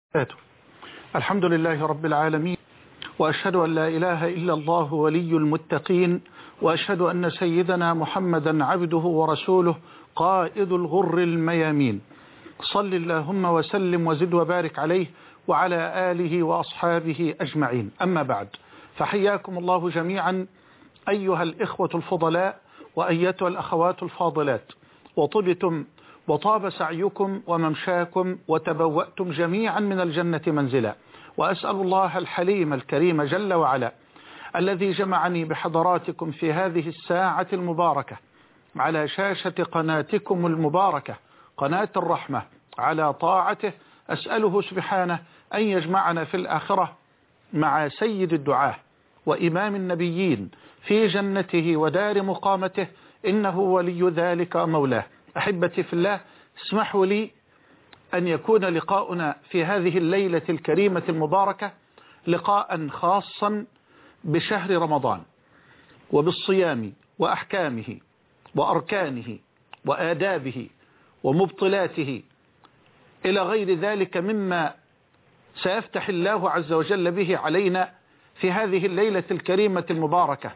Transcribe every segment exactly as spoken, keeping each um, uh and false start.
الحمد لله رب العالمين، وأشهد أن لا إله إلا الله ولي المتقين، وأشهد أن سيدنا محمدا عبده ورسوله قائد الغر الميامين. صل اللهم وسلم وزد وبارك عليه وعلى آله وأصحابه أجمعين. أما بعد، فحياكم الله جميعا أيها الإخوة الفضلاء وأيتها الأخوات الفاضلات، وطبتم وطاب سعيكم وممشاكم وتبوأتم جميعا من الجنة منزلا. وأسأل الله الحليم الكريم جل وعلا الذي جمعني بحضراتكم في هذه الساعة المباركة على شاشة قناتكم المباركة قناة الرحمة على طاعته، أسأله سبحانه أن يجمعنا في الآخرة مع سيد الدعاة وإمام النبيين في جنته ودار مقامته، إنه ولي ذلك مولاه. أحبتي في الله، اسمحوا لي أن يكون لقاؤنا في هذه الليلة الكريمة المباركة لقاء خاصا بشهر رمضان وبالصيام وأحكامه وأركانه وآدابه ومبطلاته إلى غير ذلك مما سيفتح الله عز وجل به علينا في هذه الليلة الكريمة المباركة.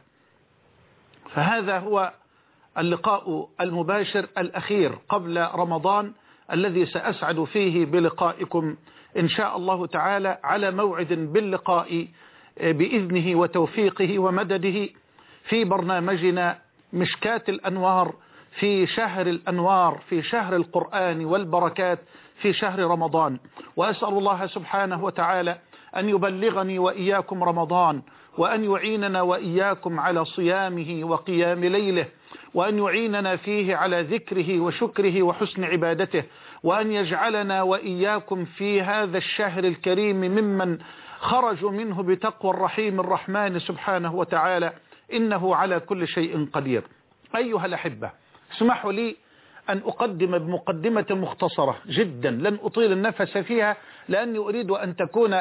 فهذا هو اللقاء المباشر الأخير قبل رمضان الذي سأسعد فيه بلقائكم إن شاء الله تعالى على موعد باللقاء بإذنه وتوفيقه ومدده في برنامجنا مشكاة الأنوار في شهر الأنوار، في شهر القرآن والبركات، في شهر رمضان. وأسأل الله سبحانه وتعالى أن يبلغني وإياكم رمضان، وأن يعيننا وإياكم على صيامه وقيام ليله، وأن يعيننا فيه على ذكره وشكره وحسن عبادته، وأن يجعلنا وإياكم في هذا الشهر الكريم ممن خرجوا منه بتقوى الرحيم الرحمن سبحانه وتعالى، إنه على كل شيء قدير. أيها الأحبة، اسمحوا لي أن أقدم بمقدمة مختصرة جدا لن أطيل النفس فيها، لأني أريد أن تكون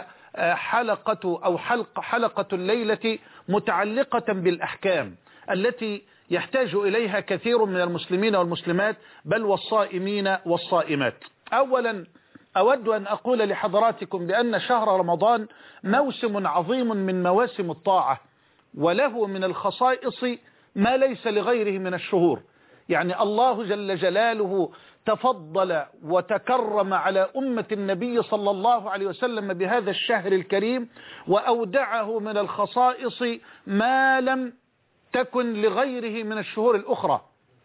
حلقة أو حلقة, حلقة الليلة متعلقة بالأحكام التي يحتاج إليها كثير من المسلمين والمسلمات، بل والصائمين والصائمات. أولا أود أن أقول لحضراتكم بأن شهر رمضان موسم عظيم من مواسم الطاعة، وله من الخصائص ما ليس لغيره من الشهور. يعني الله جل جلاله تفضل وتكرم على أمة النبي صلى الله عليه وسلم بهذا الشهر الكريم، وأودعه من الخصائص ما لم تكن لغيره من الشهور الأخرى.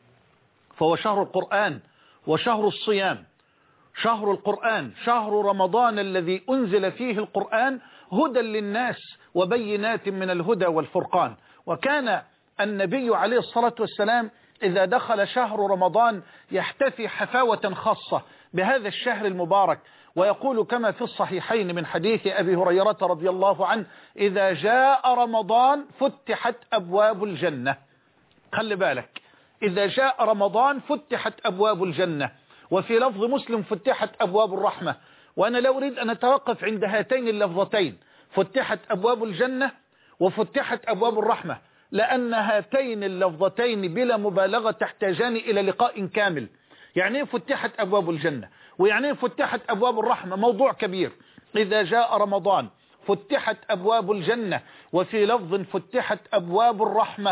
فهو شهر القرآن وشهر الصيام. شهر القرآن شهر رمضان الذي أنزل فيه القرآن هدى للناس وبينات من الهدى والفرقان. وكان النبي عليه الصلاة والسلام إذا دخل شهر رمضان يحتفي حفاوة خاصة بهذا الشهر المبارك، ويقول كما في الصحيحين من حديث أبي هريرة رضي الله عنه: إذا جاء رمضان فتحت أبواب الجنة. خلي بالك، إذا جاء رمضان فتحت أبواب الجنة، وفي لفظ مسلم فتحت أبواب الرحمة. وأنا لا أريد أن أتوقف عند هاتين اللفظتين، فتحت أبواب الجنة وفتحت أبواب الرحمة، لأن هاتين اللفظتين بلا مبالغة تحتاجان إلى لقاء كامل. يعني فتحت أبواب الجنة ويعني فتحت أبواب الرحمة موضوع كبير. إذا جاء رمضان فتحت أبواب الجنة، وفي لفظ فتحت أبواب الرحمة،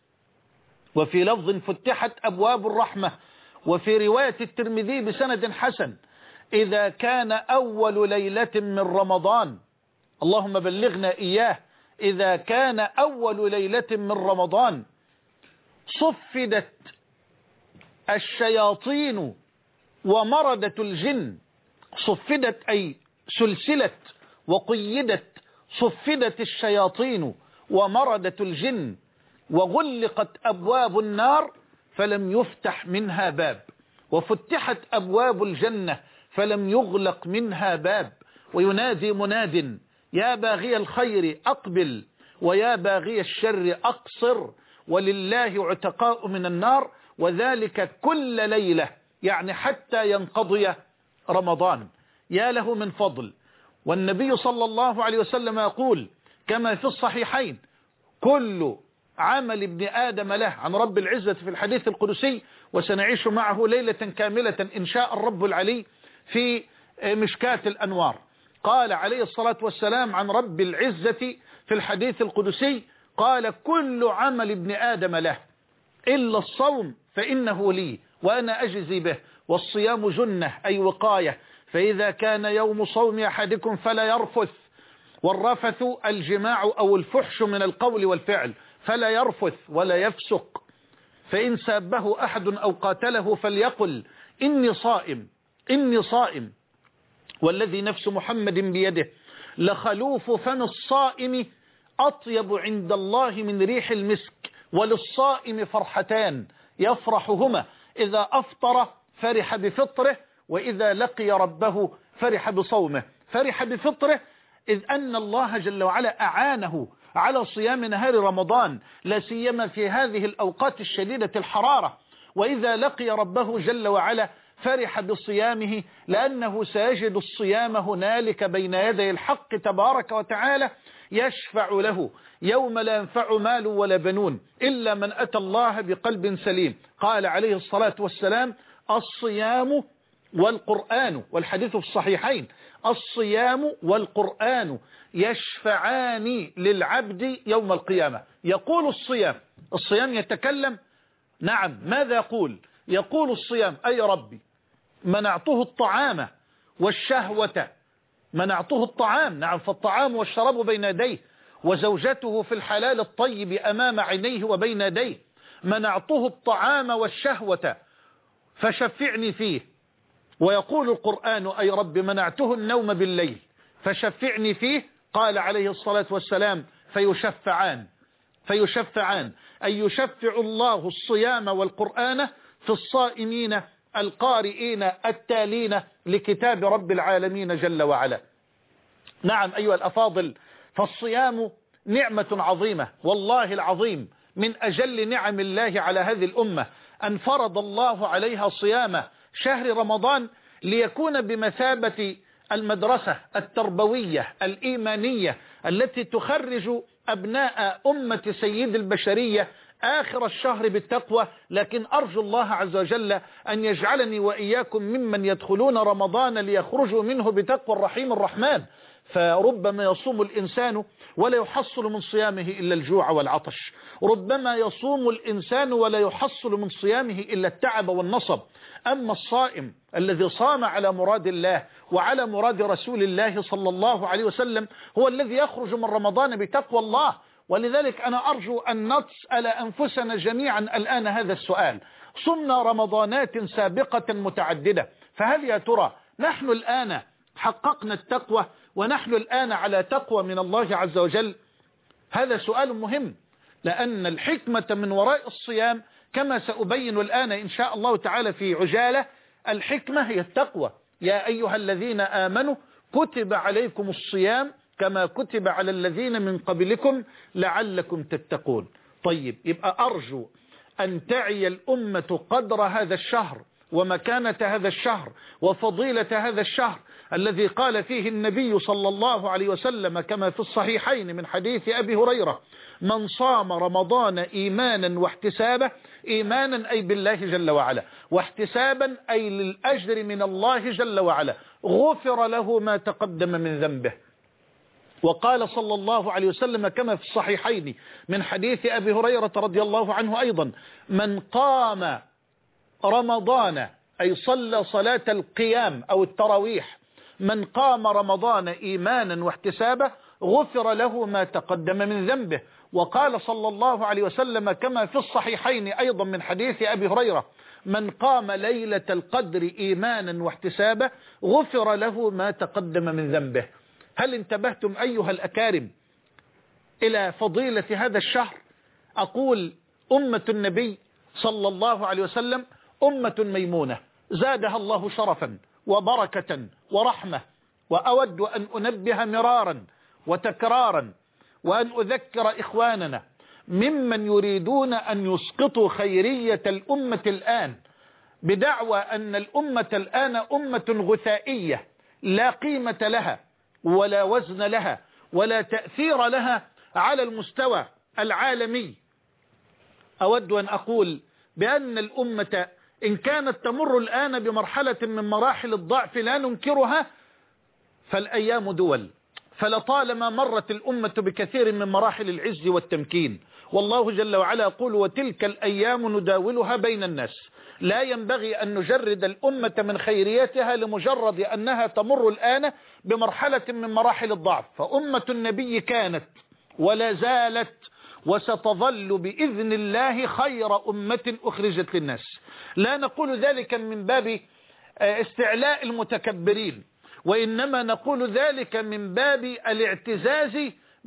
وفي لفظ فتحت أبواب الرحمة. وفي رواية الترمذي بسند حسن: إذا كان أول ليلة من رمضان، اللهم بلغنا إياه، إذا كان أول ليلة من رمضان صفدت الشياطين ومردة الجن. صفدت أي سلسلت وقيدت، صفدت الشياطين ومردة الجن، وغلقت أبواب النار فلم يفتح منها باب، وفتحت أبواب الجنة فلم يغلق منها باب. وينادي مناد: يا باغي الخير أقبل، ويا باغي الشر أقصر، ولله عتقاء من النار، وذلك كل ليلة، يعني حتى ينقضي رمضان. يا له من فضل. والنبي صلى الله عليه وسلم يقول كما في الصحيحين: كل عمل ابن آدم له، عن رب العزة في الحديث القدسي، وسنعيش معه ليلة كاملة إن شاء الرب العلي في مشكاة الأنوار. قال عليه الصلاة والسلام عن رب العزة في الحديث القدسي، قال كل عمل ابن آدم له إلا الصوم فإنه لي وأنا أجزي به، والصيام جنة أي وقاية، فإذا كان يوم صوم أحدكم فلا يرفث، والرفث الجماع أو الفحش من القول والفعل، فلا يرفث ولا يفسق، فإن سابه أحد أو قاتله فليقل إني صائم إني صائم، والذي نفس محمد بيده لخلوف فم الصائم أطيب عند الله من ريح المسك، وللصائم فرحتان يفرحهما، إذا أفطر فرح بفطره، وإذا لقي ربه فرح بصومه. فرح بفطره إذ أن الله جل وعلا أعانه على صيام نهار رمضان، لا سيما في هذه الأوقات الشديدة الحرارة. وإذا لقي ربه جل وعلا فرح بصيامه، لأنه سيجد الصيام هنالك بين يدي الحق تبارك وتعالى يشفع له يوم لا ينفع مال ولا بنون إلا من أتى الله بقلب سليم. قال عليه الصلاة والسلام الصيام والقرآن، والحديث في الصحيحين، الصيام والقرآن يشفعان للعبد يوم القيامة. يقول الصيام الصيام يتكلم، نعم، ماذا يقول؟ يقول الصيام أي ربي منعته الطعام والشهوة، منعته الطعام، نعم، فالطعام والشراب بين يديه، وزوجته في الحلال الطيب أمام عينيه وبين يديه، منعته الطعام والشهوة فشفعني فيه. ويقول القرآن أي رب منعته النوم بالليل فشفعني فيه. قال عليه الصلاة والسلام فيشفعان فيشفعان أي يشفع الله الصيام والقرآن في الصائمين القارئين التالين لكتاب رب العالمين جل وعلا. نعم أيها الأفاضل، فالصيام نعمة عظيمة والله العظيم، من أجل نعم الله على هذه الأمة أن فرض الله عليها صيام شهر رمضان ليكون بمثابة المدرسة التربوية الإيمانية التي تخرج أبناء أمة سيد البشرية آخر الشهر بالتقوى. لكن أرجو الله عز وجل أن يجعلني وإياكم ممن يدخلون رمضان ليخرجوا منه بتقوى الرحيم الرحمن. فربما يصوم الإنسان ولا يحصل من صيامه إلا الجوع والعطش، ربما يصوم الإنسان ولا يحصل من صيامه إلا التعب والنصب. أما الصائم الذي صام على مراد الله وعلى مراد رسول الله صلى الله عليه وسلم هو الذي يخرج من رمضان بتقوى الله. ولذلك أنا أرجو أن نسأل أنفسنا جميعا الآن هذا السؤال: صمنا رمضانات سابقة متعددة، فهل يا ترى نحن الآن حققنا التقوى ونحن الآن على تقوى من الله عز وجل؟ هذا سؤال مهم، لأن الحكمة من وراء الصيام كما سأبين الآن إن شاء الله تعالى في عجالة، الحكمة هي التقوى. يا أيها الذين آمنوا كتب عليكم الصيام كما كتب على الذين من قبلكم لعلكم تتقون. طيب، يبقى أرجو أن تعي الأمة قدر هذا الشهر ومكانة هذا الشهر وفضيلة هذا الشهر الذي قال فيه النبي صلى الله عليه وسلم كما في الصحيحين من حديث أبي هريرة: من صام رمضان إيمانا واحتسابا، إيمانا أي بالله جل وعلا، واحتسابا أي للأجر من الله جل وعلا، غفر له ما تقدم من ذنبه. وقال صلى الله عليه وسلم كما في الصحيحين من حديث أبي هريرة رضي الله عنه أيضا: من قام رمضان أي صلى صلاة القيام أو التراويح، من قام رمضان إيمانا واحتسابا غفر له ما تقدم من ذنبه. وقال صلى الله عليه وسلم كما في الصحيحين أيضا من حديث أبي هريرة: من قام ليلة القدر إيمانا واحتسابا غفر له ما تقدم من ذنبه. هل انتبهتم أيها الأكارم إلى فضيلة هذا الشهر؟ أقول أمة النبي صلى الله عليه وسلم أمة ميمونة زادها الله شرفا وبركة ورحمة. وأود أن أنبه مرارا وتكرارا وأن أذكر إخواننا ممن يريدون أن يسقطوا خيرية الأمة الآن بدعوى أن الأمة الآن أمة غثائية لا قيمة لها ولا وزن لها ولا تأثير لها على المستوى العالمي. أود أن أقول بأن الأمة إن كانت تمر الآن بمرحلة من مراحل الضعف لا ننكرها، فالأيام دول، فلطالما مرت الأمة بكثير من مراحل العز والتمكين، والله جل وعلا يقول وتلك الأيام نداولها بين الناس. لا ينبغي أن نجرد الأمة من خيريتها لمجرد أنها تمر الآن بمرحلة من مراحل الضعف، فأمة النبي كانت ولا زالت وستظل بإذن الله خير أمة أخرجت للناس. لا نقول ذلك من باب استعلاء المتكبرين، وإنما نقول ذلك من باب الاعتزاز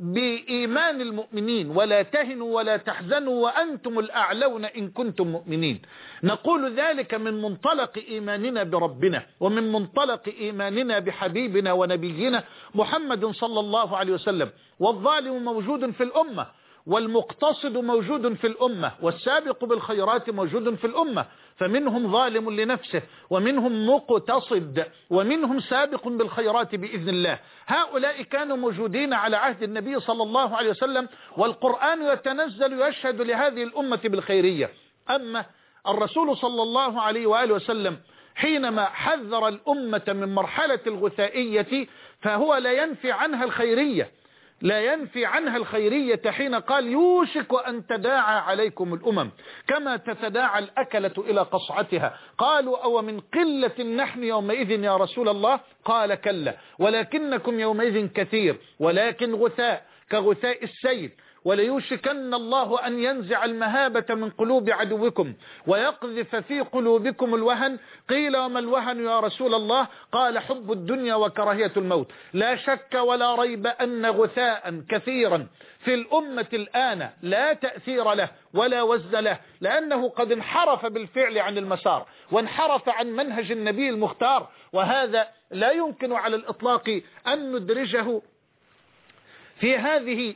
بإيمان المؤمنين، ولا تهنوا ولا تحزنوا وأنتم الأعلون إن كنتم مؤمنين. نقول ذلك من منطلق إيماننا بربنا، ومن منطلق إيماننا بحبيبنا ونبينا محمد صلى الله عليه وسلم. والظالم موجود في الأمة، والمقتصد موجود في الأمة، والسابق بالخيرات موجود في الأمة، فمنهم ظالم لنفسه ومنهم مقتصد ومنهم سابق بالخيرات بإذن الله. هؤلاء كانوا موجودين على عهد النبي صلى الله عليه وسلم، والقرآن يتنزل يشهد لهذه الأمة بالخيرية. أما الرسول صلى الله عليه وآله وسلم حينما حذر الأمة من مرحلة الغثائية فهو لا ينفي عنها الخيرية، لا ينفي عنها الخيرية حين قال يوشك أن تداعى عليكم الأمم كما تتداعى الأكلة إلى قصعتها. قالوا أو من قلة نحن يومئذ يا رسول الله؟ قال كلا ولكنكم يومئذ كثير ولكن غثاء كغثاء السيل، وليوشكن الله أن ينزع المهابة من قلوب عدوكم ويقذف في قلوبكم الوهن. قيل وما الوهن يا رسول الله؟ قال حب الدنيا وكراهية الموت. لا شك ولا ريب أن غثاء كثيرا في الأمة الآن لا تأثير له ولا وزن له، لأنه قد انحرف بالفعل عن المسار وانحرف عن منهج النبي المختار، وهذا لا يمكن على الإطلاق أن ندرجه في هذه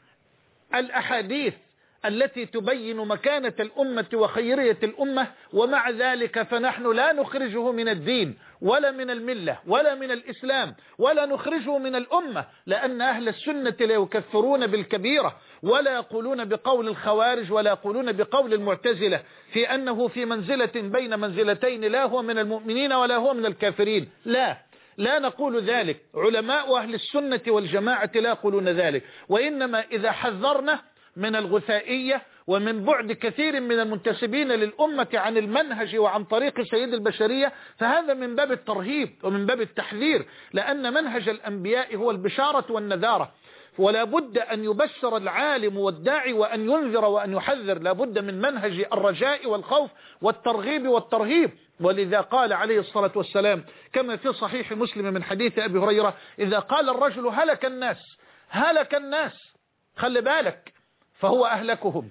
الأحاديث التي تبين مكانة الأمة وخيرية الأمة. ومع ذلك فنحن لا نخرجه من الدين ولا من الملة ولا من الإسلام ولا نخرجه من الأمة، لأن أهل السنة لا يكفرون بالكبيرة ولا يقولون بقول الخوارج ولا يقولون بقول المعتزلة في أنه في منزلة بين منزلتين، لا هو من المؤمنين ولا هو من الكافرين. لا لا نقول ذلك، علماء أهل السنة والجماعة لا يقولون ذلك، وإنما إذا حذرنا من الغثائية ومن بعد كثير من المنتسبين للأمة عن المنهج وعن طريق سيد البشرية فهذا من باب الترهيب ومن باب التحذير، لأن منهج الأنبياء هو البشارة والنذارة، ولا بد أن يبشر العالم والداعي وأن ينذر وأن يحذر، لا بد من منهج الرجاء والخوف والترغيب والترهيب. ولذا قال عليه الصلاة والسلام كما في صحيح مسلم من حديث أبي هريرة إذا قال الرجل هلك الناس هلك الناس، خلي بالك، فهو أهلكهم،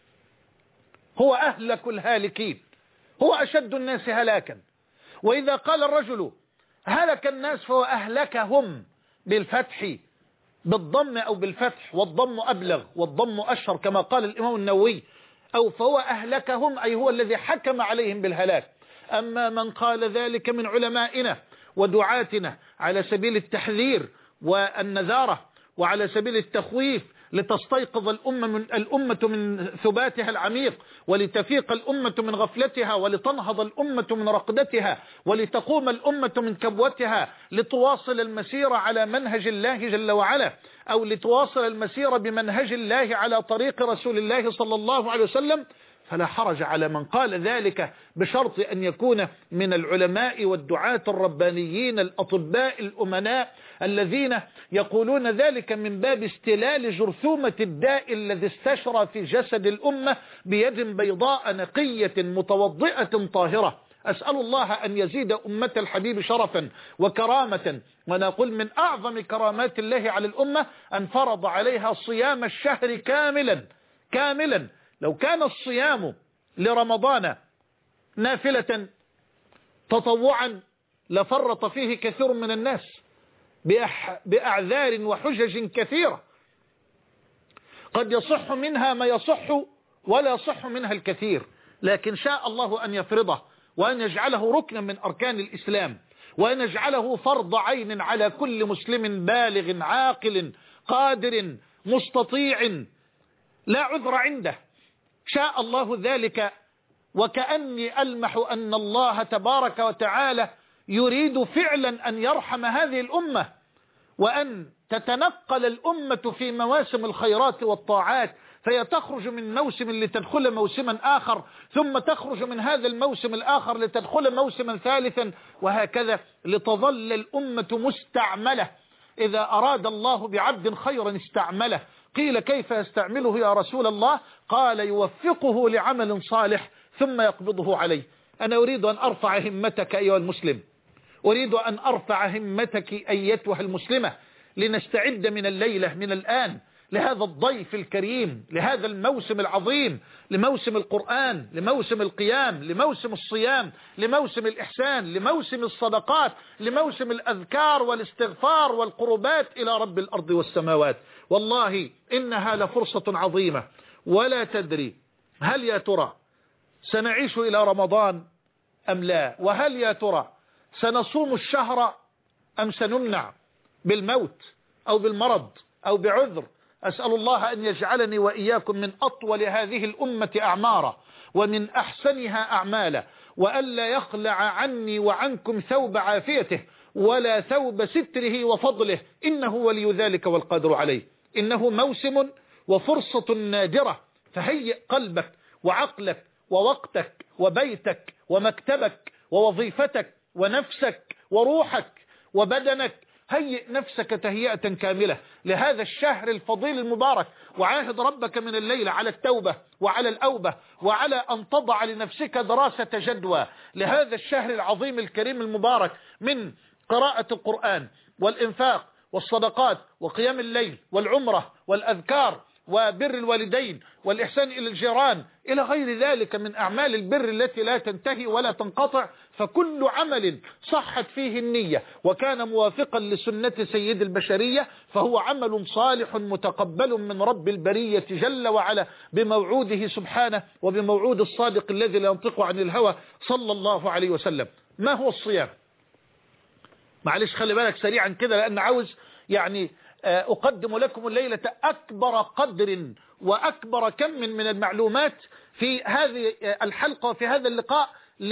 هو أهلك الهالكين، هو أشد الناس هلاكا. وإذا قال الرجل هلك الناس فهو أهلكهم بالفتح بالضم أو بالفتح، والضم أبلغ والضم أشهر كما قال الإمام النووي، أو فهو أهلكهم أي هو الذي حكم عليهم بالهلاك. أما من قال ذلك من علمائنا ودعاتنا على سبيل التحذير والنذارة وعلى سبيل التخويف لتستيقظ الأمة من, الأمة من ثباتها العميق، ولتفيق الأمة من غفلتها، ولتنهض الأمة من رقدتها، ولتقوم الأمة من كبوتها، لتواصل المسير على منهج الله جل وعلا، أو لتواصل المسير بمنهج الله على طريق رسول الله صلى الله عليه وسلم، فلا حرج على من قال ذلك بشرط أن يكون من العلماء والدعاة الربانيين الأطباء الأمناء الذين يقولون ذلك من باب استلال جرثومة الداء الذي استشرى في جسد الأمة بيد بيضاء نقية متوضئة طاهرة. أسأل الله أن يزيد أمة الحبيب شرفا وكرامة، ونقول من أعظم كرامات الله على الأمة أن فرض عليها صيام الشهر كاملا كاملا. لو كان الصيام لرمضان نافلة تطوعا لفرط فيه كثير من الناس بأعذار وحجج كثيرة، قد يصح منها ما يصح ولا يصح منها الكثير، لكن شاء الله أن يفرضه وأن يجعله ركنا من أركان الإسلام، وأن يجعله فرض عين على كل مسلم بالغ عاقل قادر مستطيع لا عذر عنده. شاء الله ذلك، وكأني ألمح أن الله تبارك وتعالى يريد فعلا أن يرحم هذه الأمة وأن تتنقل الأمة في مواسم الخيرات والطاعات، فهي تخرج من موسم لتدخل موسما آخر، ثم تخرج من هذا الموسم الآخر لتدخل موسما ثالثا، وهكذا لتظل الأمة مستعملة. إذا أراد الله بعبد خيرا استعمله. قيل كيف يستعمله يا رسول الله؟ قال يوفقه لعمل صالح ثم يقبضه عليه. أنا أريد أن أرفع همتك أيها المسلم، أريد أن أرفع همتك أيتها المسلمة، لنستعد من الليلة من الآن لهذا الضيف الكريم، لهذا الموسم العظيم، لموسم القرآن، لموسم القيام، لموسم الصيام، لموسم الإحسان، لموسم الصدقات، لموسم الأذكار والاستغفار والقربات إلى رب الأرض والسماوات. والله إنها لفرصة عظيمة، ولا تدري هل يا ترى سنعيش إلى رمضان أم لا، وهل يا ترى سنصوم الشهر أم سنمنع بالموت أو بالمرض أو بعذر. أسأل الله أن يجعلني وإياكم من أطول هذه الأمة أعمارا ومن أحسنها أعمالا، وألا يخلع عني وعنكم ثوب عافيته ولا ثوب ستره وفضله، إنه ولي ذلك والقادر عليه. إنه موسم وفرصة نادرة، فهيئ قلبك وعقلك ووقتك وبيتك ومكتبك ووظيفتك ونفسك وروحك وبدنك، هيئ نفسك تهيئة كاملة لهذا الشهر الفضيل المبارك، وعاهد ربك من الليل على التوبة وعلى الأوبة، وعلى أن تضع لنفسك دراسة جدوى لهذا الشهر العظيم الكريم المبارك، من قراءة القرآن والإنفاق والصدقات وقيام الليل والعمرة والأذكار وبر الوالدين والإحسان إلى الجيران إلى غير ذلك من أعمال البر التي لا تنتهي ولا تنقطع. فكل عمل صحت فيه النية وكان موافقا لسنة سيد البشرية فهو عمل صالح متقبل من رب البرية جل وعلا بموعوده سبحانه وبموعود الصادق الذي لا ينطق عن الهوى صلى الله عليه وسلم. ما هو الصيام؟ معلش خلي بالك سريعا كده، لأن عاوز يعني أقدم لكم الليلة أكبر قدر وأكبر كم من المعلومات في هذه الحلقة وفي هذا اللقاء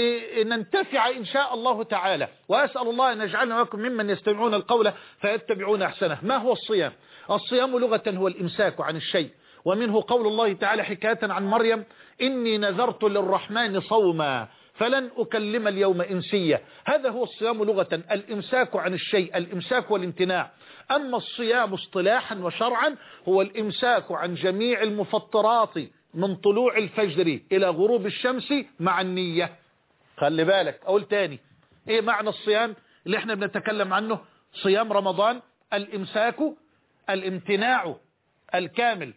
لننتفع إن شاء الله تعالى، وأسأل الله أن يجعلنا لكم ممن يستمعون القول فيتبعون أحسنه. ما هو الصيام؟ الصيام لغة هو الإمساك عن الشيء، ومنه قول الله تعالى حكاية عن مريم: إني نذرت للرحمن صوما فلن أكلم اليوم إنسيا. هذا هو الصيام لغة، الإمساك عن الشيء، الإمساك والامتناع. أما الصيام اصطلاحا وشرعا هو الإمساك عن جميع المفطرات من طلوع الفجر إلى غروب الشمس مع النية. خلي بالك أقول تاني، إيه معنى الصيام اللي احنا بنتكلم عنه؟ صيام رمضان الإمساك الامتناع الكامل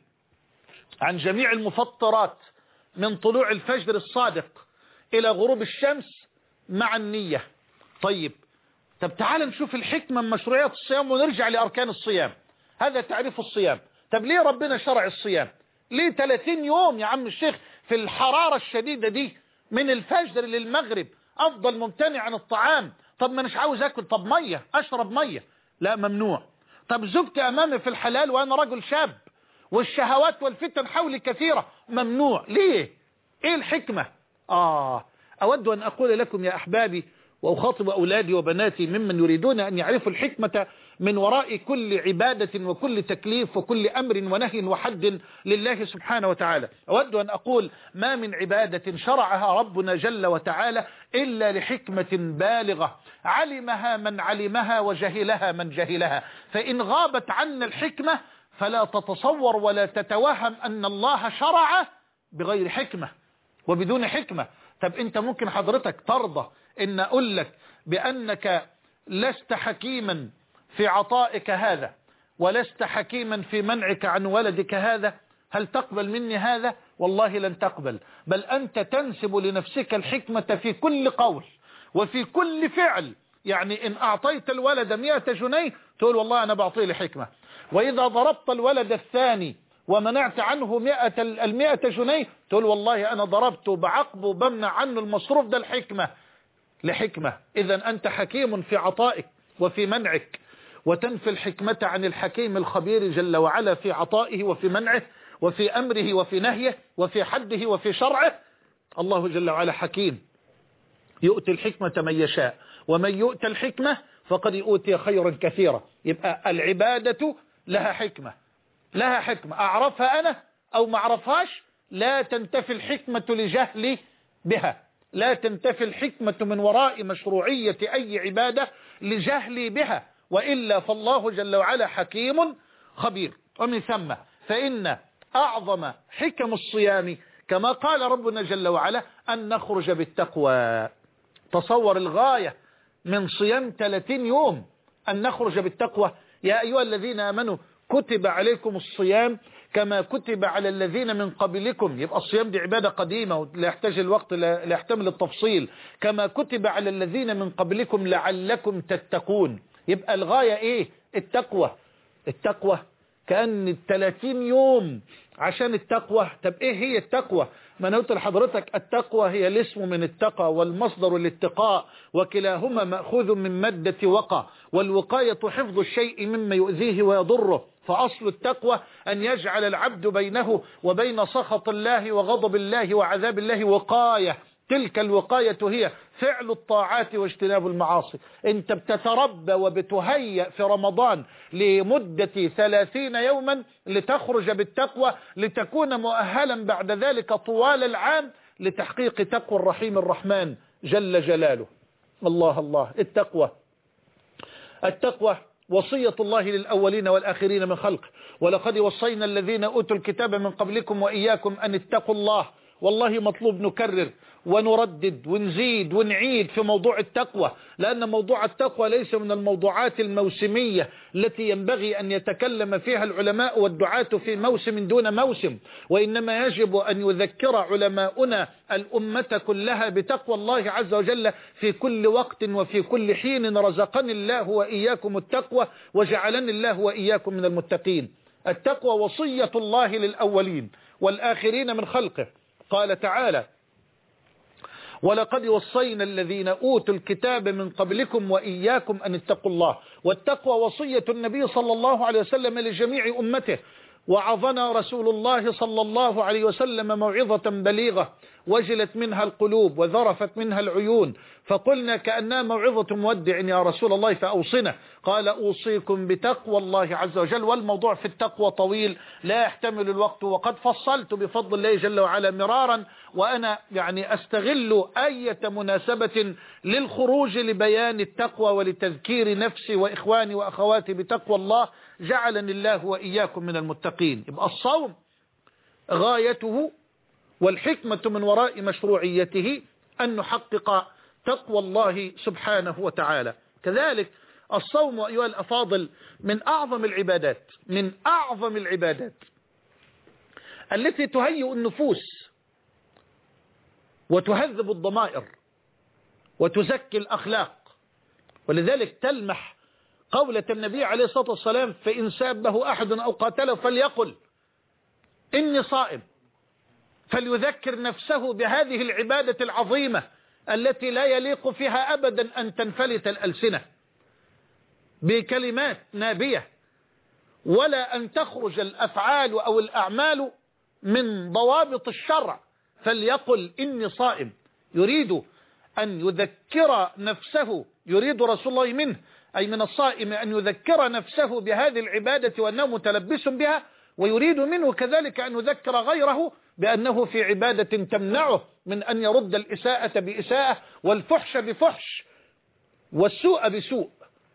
عن جميع المفطرات من طلوع الفجر الصادق إلى غروب الشمس مع النية. طيب طب تعال نشوف الحكمة من مشروعية الصيام ونرجع لأركان الصيام. هذا تعريف الصيام. طب ليه ربنا شرع الصيام؟ ليه ثلاثين يوم يا عم الشيخ في الحرارة الشديدة دي من الفجر للمغرب أفضل ممتنع عن الطعام؟ طب ما مش عاوز أكل، طب مية أشرب مية، لا ممنوع. طب زوجتي أمامي في الحلال وأنا رجل شاب والشهوات والفتن حولي كثيرة، ممنوع. ليه؟ إيه الحكمة؟ آه أود أن أقول لكم يا أحبابي وأخاطب أولادي وبناتي ممن يريدون أن يعرفوا الحكمة من وراء كل عبادة وكل تكليف وكل أمر ونهي وحد لله سبحانه وتعالى. أود أن أقول: ما من عبادة شرعها ربنا جل وتعالى إلا لحكمة بالغة علمها من علمها وجهلها من جهلها، فإن غابت عنا الحكمة فلا تتصور ولا تتوهم أن الله شرع بغير حكمة وبدون حكمة. طب أنت ممكن حضرتك ترضى إن أقول لك بأنك لست حكيما في عطائك هذا ولست حكيما في منعك عن ولدك هذا؟ هل تقبل مني هذا؟ والله لن تقبل، بل أنت تنسب لنفسك الحكمة في كل قول وفي كل فعل. يعني إن أعطيت الولد مئة جنيه تقول والله أنا بعطيه لحكمة، وإذا ضربت الولد الثاني ومنعت عنه مئة المئة جنيه تقول والله أنا ضربته بعقبه بمنع عنه المصروف، ده الحكمة لحكمة. إذا أنت حكيم في عطائك وفي منعك، وتنفي الحكمة عن الحكيم الخبير جل وعلا في عطائه وفي منعه وفي أمره وفي نهيه وفي حده وفي شرعه. الله جل وعلا حكيم يؤتي الحكمة من يشاء، ومن يؤتى الحكمة فقد أوتي خيرا كثيرا. يبقى العبادة لها حكمة، لها حكمة أعرفها أنا أو ما أعرفهاش، لا تنتفي الحكمة لجهلي بها، لا تنتفي الحكمة من وراء مشروعية أي عبادة لجهلي بها، وإلا فالله جل وعلا حكيم خبير. ومن ثم فإن أعظم حكم الصيام كما قال ربنا جل وعلا أن نخرج بالتقوى. تصور الغاية من صيام ثلاثين يوم أن نخرج بالتقوى. يا أيها الذين آمنوا كتب عليكم الصيام كما كتب على الذين من قبلكم. يبقى الصيام دي عبادة قديمة ولا يحتاج الوقت، لا يحتمل التفصيل. كما كتب على الذين من قبلكم لعلكم تتقون. يبقى الغاية ايه؟ التقوى. التقوى كأن الثلاثين يوم عشان التقوى. طب ايه هي التقوى؟ ما انا قلت لحضرتك التقوى هي الاسم من التقى والمصدر الاتقاء، وكلاهما مأخوذ من مادة وقى، والوقاية حفظ الشيء مما يؤذيه ويضره. فأصل التقوى أن يجعل العبد بينه وبين سخط الله وغضب الله وعذاب الله وقاية. تلك الوقاية هي فعل الطاعات واجتناب المعاصي. انت بتتربى وبتهيأ في رمضان لمدة ثلاثين يوما لتخرج بالتقوى، لتكون مؤهلا بعد ذلك طوال العام لتحقيق تقوى الرحيم الرحمن جل جلاله. الله الله. التقوى التقوى وصية الله للأولين والآخرين من خلقه. ولقد وصينا الذين أوتوا الكتاب من قبلكم وإياكم أن اتقوا الله. والله مطلوب نكرر ونردد ونزيد ونعيد في موضوع التقوى، لأن موضوع التقوى ليس من الموضوعات الموسمية التي ينبغي أن يتكلم فيها العلماء والدعاة في موسم دون موسم، وإنما يجب أن يذكر علماؤنا الأمة كلها بتقوى الله عز وجل في كل وقت وفي كل حين. رزقني الله وإياكم التقوى وجعلني الله وإياكم من المتقين. التقوى وصية الله للأولين والآخرين من خلقه. قال تعالى: ولقد وصينا الذين أوتوا الكتاب من قبلكم وإياكم أن اتقوا الله. والتقوى وصية النبي صلى الله عليه وسلم لجميع أمته. وعظنا رسول الله صلى الله عليه وسلم موعظة بليغة وجلت منها القلوب وذرفت منها العيون، فقلنا كأنها موعظة مودع يا رسول الله فأوصنا. قال: أوصيكم بتقوى الله عز وجل. والموضوع في التقوى طويل لا يحتمل الوقت، وقد فصلت بفضل الله جل وعلا مرارا، وأنا يعني أستغل أي مناسبة للخروج لبيان التقوى ولتذكير نفسي وإخواني وأخواتي بتقوى الله. جعلني الله وإياكم من المتقين. يبقى الصوم غايته والحكمة من وراء مشروعيته أن نحقق تقوى الله سبحانه وتعالى. كذلك الصوم أيها الأفاضل من أعظم العبادات، من أعظم العبادات التي تهيئ النفوس وتهذب الضمائر وتزكي الأخلاق. ولذلك تلمح قولة النبي عليه الصلاة والسلام: فإن سابه أحد أو قاتله فليقل إني صائم. فليذكر نفسه بهذه العبادة العظيمة التي لا يليق فيها أبدا أن تنفلت الألسنة بكلمات نابية، ولا أن تخرج الأفعال أو الأعمال من ضوابط الشرع. فليقل إني صائم. يريد أن يذكر نفسه، يريد رسول الله منه أي من الصائم أن يذكر نفسه بهذه العبادة وأنه متلبس بها، ويريد منه كذلك أن يذكر غيره بأنه في عبادة تمنعه من أن يرد الإساءة بإساءة والفحش بفحش والسوء بسوء.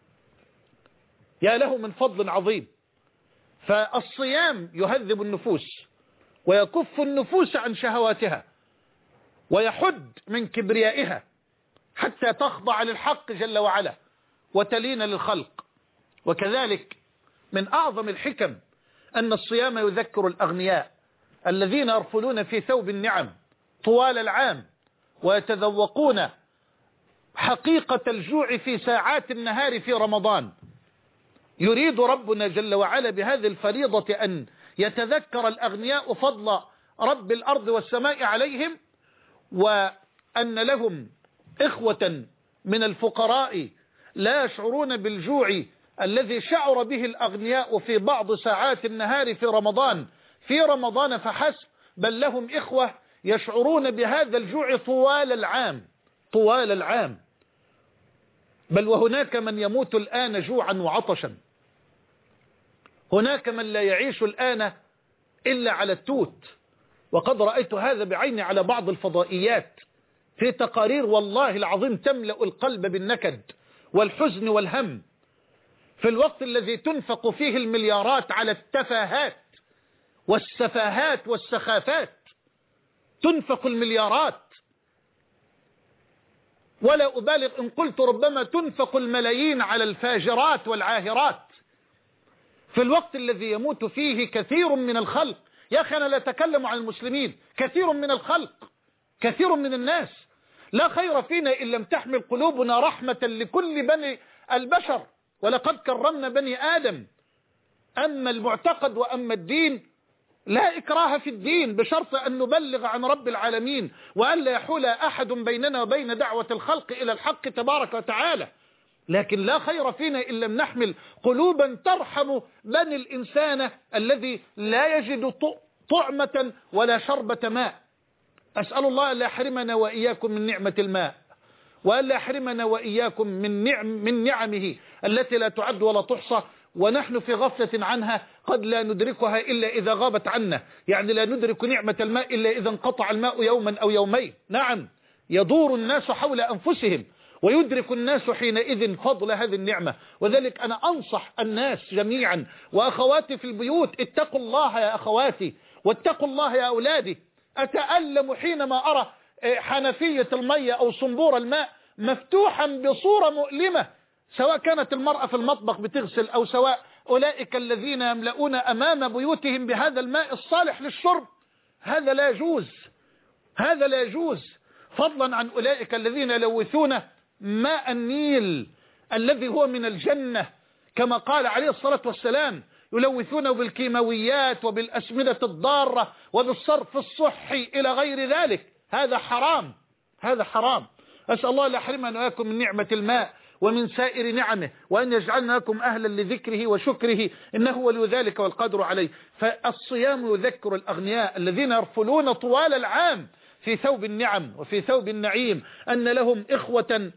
يا له من فضل عظيم. فالصيام يهذب النفوس ويكف النفوس عن شهواتها ويحد من كبريائها حتى تخضع للحق جل وعلا وتلين للخلق. وكذلك من أعظم الحكم أن الصيام يذكر الأغنياء الذين يرفلون في ثوب النعم طوال العام ويتذوقون حقيقة الجوع في ساعات النهار في رمضان. يريد ربنا جل وعلا بهذه الفريضة أن يتذكر الأغنياء فضل رب الأرض والسماء عليهم، وأن لهم إخوة من الفقراء لا يشعرون بالجوع الذي شعر به الأغنياء في بعض ساعات النهار في رمضان في رمضان فحسب، بل لهم إخوة يشعرون بهذا الجوع طوال العام طوال العام. بل وهناك من يموت الآن جوعا وعطشا، هناك من لا يعيش الآن إلا على التوت، وقد رأيت هذا بعيني على بعض الفضائيات في تقارير والله العظيم تملأ القلب بالنكد والحزن والهم، في الوقت الذي تنفق فيه المليارات على التفاهات والسفاهات والسخافات، تنفق المليارات، ولا أبالغ إن قلت ربما تنفق الملايين على الفاجرات والعاهرات، في الوقت الذي يموت فيه كثير من الخلق. يا أخي أنا لا أتكلم عن المسلمين، كثير من الخلق، كثير من الناس. لا خير فينا إن لم تحمل قلوبنا رحمة لكل بني البشر، ولقد كرمنا بني آدم. أما المعتقد وأما الدين لا إكراه في الدين، بشرط أن نبلغ عن رب العالمين، وأن لا يحول أحد بيننا وبين دعوة الخلق إلى الحق تبارك وتعالى. لكن لا خير فينا إن لم نحمل قلوبا ترحم بني الإنسان الذي لا يجد طعمة ولا شربة ماء. أسأل الله أن لا يحرمنا وإياكم من نعمة الماء، وأن لا يحرمنا وإياكم من نعم من نعمه التي لا تعد ولا تحصى، ونحن في غفلة عنها قد لا ندركها إلا إذا غابت عنا. يعني لا ندرك نعمة الماء إلا إذا انقطع الماء يوما أو يومين. نعم، يدور الناس حول أنفسهم، ويدرك الناس حينئذ فضل هذه النعمة. وذلك أنا أنصح الناس جميعا وأخواتي في البيوت، اتقوا الله يا أخواتي، واتقوا الله يا أولادي. أتألم حينما أرى حنفية المية أو صنبور الماء مفتوحا بصورة مؤلمة، سواء كانت المرأة في المطبخ بتغسل، أو سواء أولئك الذين يملؤون أمام بيوتهم بهذا الماء الصالح للشرب. هذا لا يجوز، هذا لا يجوز، فضلا عن أولئك الذين يلوثون ماء النيل الذي هو من الجنة، كما قال عليه الصلاة والسلام: يلوثونه بالكيماويات وبالأسمدة الضارة وبالصرف الصحي إلى غير ذلك. هذا حرام، هذا حرام. أسأل الله لا يحرمنا وإياكم من نعمة الماء ومن سائر نعمه، وأن يجعلنا لكم أهلا لذكره وشكره، إنه ولي ذلك والقدر عليه. فالصيام يذكر الأغنياء الذين يرفلون طوال العام في ثوب النعم وفي ثوب النعيم أن لهم إخوة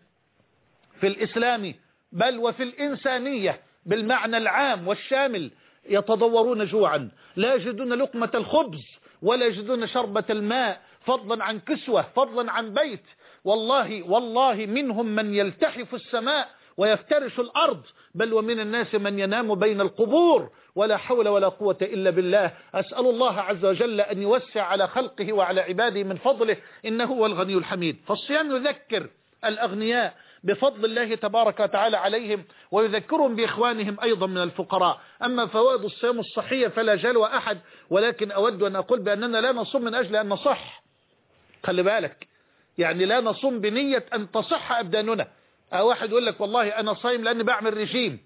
في الإسلام بل وفي الإنسانية بالمعنى العام والشامل يتضورون جوعا، لا يجدون لقمة الخبز ولا يجدون شربة الماء، فضلا عن كسوة، فضلا عن بيت. والله والله منهم من يلتحف السماء ويفترش الأرض، بل ومن الناس من ينام بين القبور، ولا حول ولا قوة إلا بالله. أسأل الله عز وجل أن يوسع على خلقه وعلى عباده من فضله، إنه هو الغني الحميد. فالصيام يذكر الأغنياء بفضل الله تبارك وتعالى عليهم، ويذكرهم بإخوانهم أيضا من الفقراء. أما فوائد الصيام الصحية فلا جلو أحد، ولكن أود أن أقول بأننا لا نصوم من أجل أن نصح، خلي بالك، يعني لا نصوم بنية أن تصح أبداننا. أو واحد يقول لك والله أنا صايم لأني بعمل رجيم،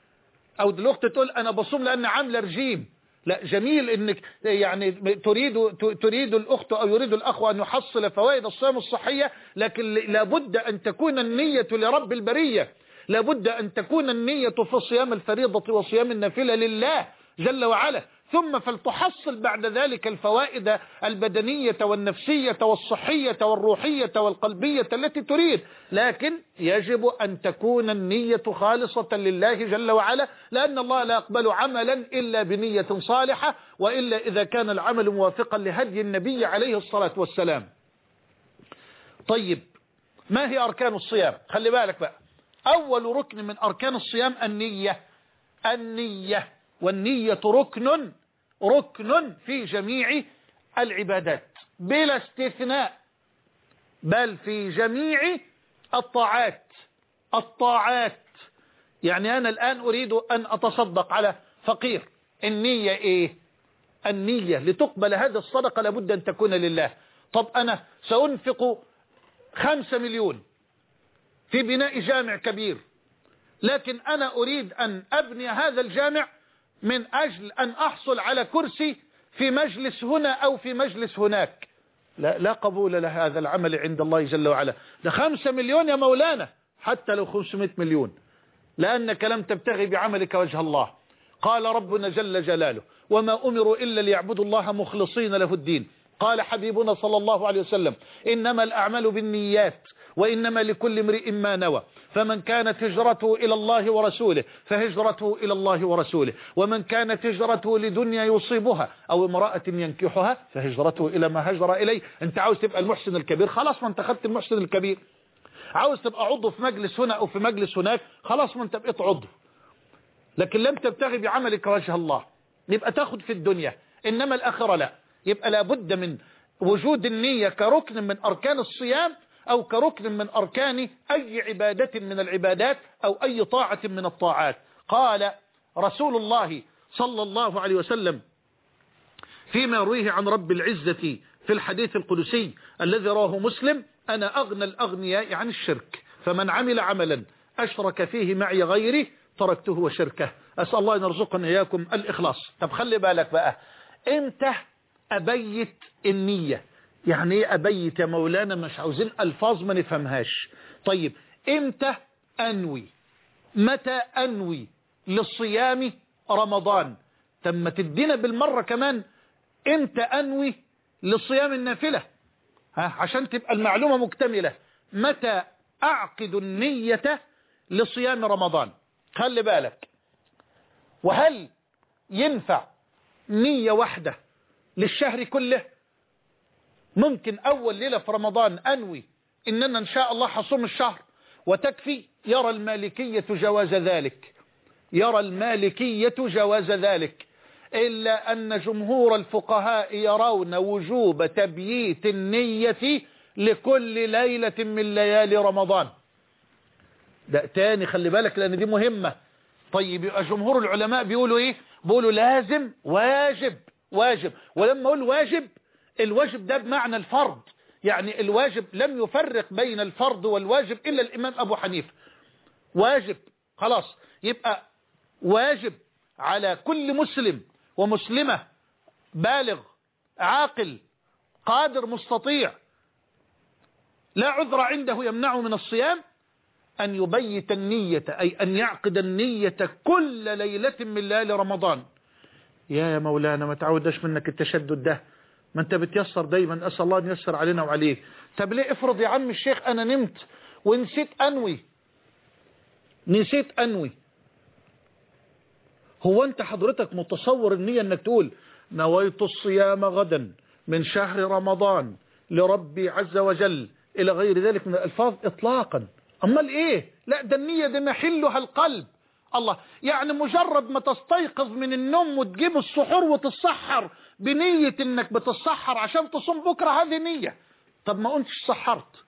أو الأخت تقول أنا بصوم لأني عاملة رجيم. لا، جميل إنك يعني تريد تريد الأخت أو يريد الأخ أن يحصل فوائد الصيام الصحية، لكن لابد أن تكون النية لرب البرية، لابد أن تكون النية في صيام الفريضة وصيام النافلة لله جل وعلا، ثم فلتحصل بعد ذلك الفوائد البدنية والنفسية والصحية والروحية والقلبية التي تريد. لكن يجب أن تكون النية خالصة لله جل وعلا، لأن الله لا يقبل عملا إلا بنية صالحة، وإلا إذا كان العمل موافقا لهدي النبي عليه الصلاة والسلام. طيب، ما هي أركان الصيام؟ خلي بالك بقى، أول ركن من أركان الصيام النية. النية، والنية ركن ركن في جميع العبادات بلا استثناء، بل في جميع الطاعات. الطاعات يعني أنا الآن أريد أن أتصدق على فقير، النية إيه؟ النية لتقبل هذه الصدقة لابد أن تكون لله. طب أنا سأنفق خمسة مليون في بناء جامع كبير، لكن أنا أريد أن أبني هذا الجامع من أجل أن أحصل على كرسي في مجلس هنا أو في مجلس هناك، لا, لا قبول لهذا العمل عند الله جل وعلا. ده خمسة مليون يا مولانا، حتى لو خمسمائة مليون، لأنك لم تبتغي بعملك وجه الله. قال ربنا جل جلاله: وما أمروا إلا ليعبدوا الله مخلصين له الدين قال حبيبنا صلى الله عليه وسلم إنما الأعمال بالنيات وإنما لكل امرئ ما نوى، فمن كانت هجرته إلى الله ورسوله فهجرته إلى الله ورسوله، ومن كانت هجرته لدنيا يصيبها أو امرأة ينكحها فهجرته إلى ما هجر إليه. أنت عاوز تبقى المحسن الكبير، خلاص ما أنت خدت المحسن الكبير. عاوز تبقى عضو في مجلس هنا أو في مجلس هناك، خلاص ما أنت بقيت عضو. لكن لم تبتغي بعملك وجه الله، يبقى تاخد في الدنيا، إنما الآخرة لا. يبقى لابد من وجود النية كركن من أركان الصيام أو كركن من أركان أي عبادة من العبادات أو أي طاعة من الطاعات. قال رسول الله صلى الله عليه وسلم فيما يرويه عن رب العزة في الحديث القدسي الذي رواه مسلم: أنا أغنى الأغنياء عن الشرك، فمن عمل عملا أشرك فيه معي غيري تركته وشركه. أسأل الله أن يرزقنا إياكم الإخلاص. طب خلي بالك بقى، إمتى أبيت النية؟ يعني ايه أبيت يا مولانا؟ مش عاوزين ألفاظ ما نفهمهاش. طيب إمتى أنوي؟ متى أنوي للصيام رمضان؟ تم تدينا بالمرة كمان إمتى أنوي للصيام النافلة، ها، عشان تبقى المعلومة مكتملة. متى أعقد النية لصيام رمضان؟ خلي بالك، وهل ينفع نية واحدة للشهر كله؟ ممكن أول ليلة في رمضان أنوي إننا إن شاء الله حصوم الشهر وتكفي؟ يرى المالكية جواز ذلك، يرى المالكية جواز ذلك، إلا أن جمهور الفقهاء يرون وجوب تبييت النية لكل ليلة من ليالي رمضان. ده تاني خلي بالك لأن دي مهمة. طيب يبقى جمهور العلماء بيقولوا إيه؟ بيقولوا لازم، واجب، واجب. ولما أقول واجب، الواجب ده بمعنى الفرض، يعني الواجب لم يفرق بين الفرض والواجب إلا الإمام أبو حنيفة. واجب خلاص، يبقى واجب على كل مسلم ومسلمة بالغ عاقل قادر مستطيع لا عذر عنده يمنعه من الصيام أن يبيت النية، أي أن يعقد النية كل ليلة من ليالي رمضان. يا يا مولانا ما تعودش منك التشدد ده، ما انت بتيسر دايما، أسأل الله أن ييسر علينا وعليك. طب ليه؟ افرض يا عم الشيخ أنا نمت ونسيت أنوي، نسيت أنوي. هو أنت حضرتك متصور النية أنك تقول نويت الصيام غدا من شهر رمضان لربي عز وجل إلى غير ذلك من الألفاظ إطلاقا؟ أمال إيه؟ لا، ده النية دي محلها القلب. الله، يعني مجرد ما تستيقظ من النوم وتجيب السحور وتتسحر بنية انك بتتسحر عشان تصوم بكرة، هذه نية. طب ما قلتش سحرت،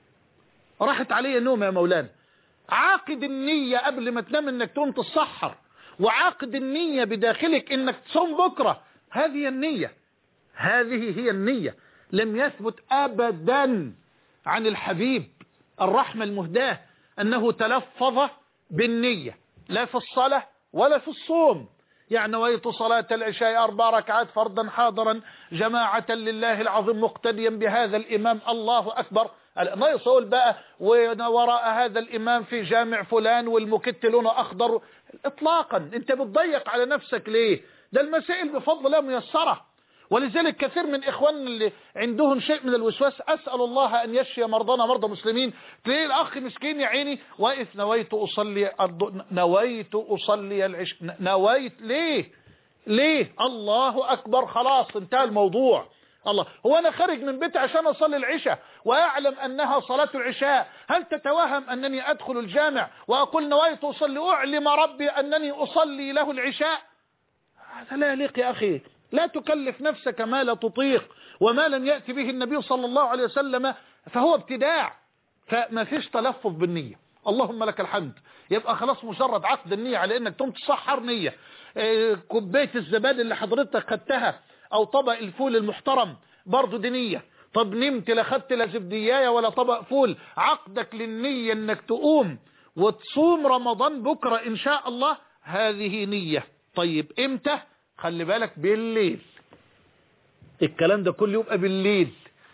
راحت علي نوم يا مولانا. عاقد النية قبل ما تنام انك تقوم تتسحر، وعاقد النية بداخلك انك تصوم بكرة، هذه النية، هذه هي النية. لم يثبت ابدا عن الحبيب الرحمة المهداة انه تلفظ بالنية، لا في الصلاة ولا في الصوم. يعني نويت صلاة العشاء أربع ركعات فرضا حاضرا جماعة لله العظيم مقتديا بهذا الإمام، الله أكبر. ما يصول بقى وراء هذا الإمام في جامع فلان والمكت لونه أخضر، إطلاقا. أنت بتضيق على نفسك ليه؟ ده المسائل بفضل الله ميسرة. ولذلك كثير من إخواننا اللي عندهم شيء من الوسواس، أسأل الله أن يشفي مرضانا مرضى مسلمين، تلاقي الأخ مسكين يا عيني واقف نويت أصلي نويت أصلي العشاء، نويت ليه؟ ليه؟ الله أكبر، خلاص انتهى الموضوع. الله، هو أنا خارج من بيتي عشان أصلي العشاء وأعلم أنها صلاة العشاء، هل تتوهم أنني أدخل الجامع وأقول نويت أصلي أعلم ربي أنني أصلي له العشاء؟ هذا لا يليق يا أخي. لا تكلف نفسك ما لا تطيق، وما لم يأتي به النبي صلى الله عليه وسلم فهو ابتداع. فما فيش تلفظ بالنية، اللهم لك الحمد. يبقى خلاص مجرد عقد النية على انك تقوم تصحر نية. إيه، كوباية الزبادي اللي حضرتك خدتها او طبق الفول المحترم برضو دي نية. طب نمت لا خدت لا زبديايه ولا طبق فول، عقدك للنية انك تقوم وتصوم رمضان بكرة ان شاء الله، هذه نية. طيب امتى؟ خلي بالك، بالليل. الكلام ده كله يبقى بالليل.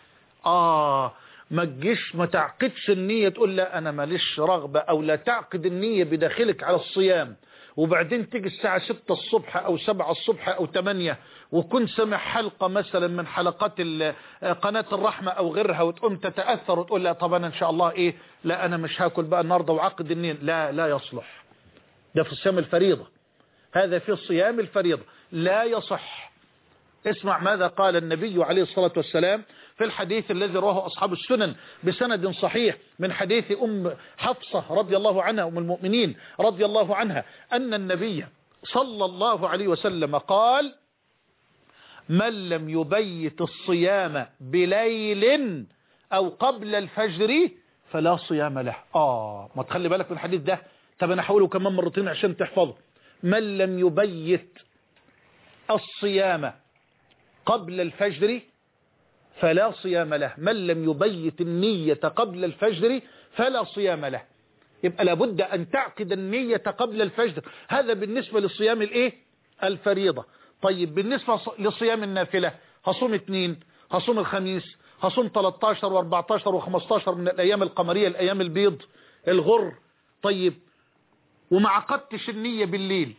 آه ما تجيش ما تعقدش النية تقول لا أنا ماليش رغبة، أو لا تعقد النية بداخلك على الصيام وبعدين تيجي الساعة ستة الصبح أو سبعة الصبح أو ثمانية وكنت سمع حلقة مثلا من حلقات قناة الرحمة أو غيرها وتقوم تتأثر وتقول لا طب أنا إن شاء الله إيه لا أنا مش هاكل بقى النهاردة وعقد النية. لا لا يصلح، ده في الصيام الفريضة، هذا في الصيام الفريضة لا يصح. اسمع ماذا قال النبي عليه الصلاة والسلام في الحديث الذي رواه أصحاب السنن بسند صحيح من حديث أم حفصة رضي الله عنها أم المؤمنين رضي الله عنها أن النبي صلى الله عليه وسلم قال: من لم يبيت الصيام بليل أو قبل الفجر فلا صيام له. آه ما تخلي بالك من الحديث ده. طب أنا هقوله كمان مرتين عشان تحفظه. من لم يبيت الصيام قبل الفجر فلا صيام له. من لم يبيت النية قبل الفجر فلا صيام له. يبقى لابد أن تعقد النية قبل الفجر. هذا بالنسبة للصيام الايه الفريضة. طيب بالنسبة لصيام النافلة هصوم اثنين، هصوم الخميس، هصوم ثلاثة عشر وأربعة عشر وخمسة عشر من الأيام القمرية الأيام البيض الغر. طيب وما عقدتش النية بالليل،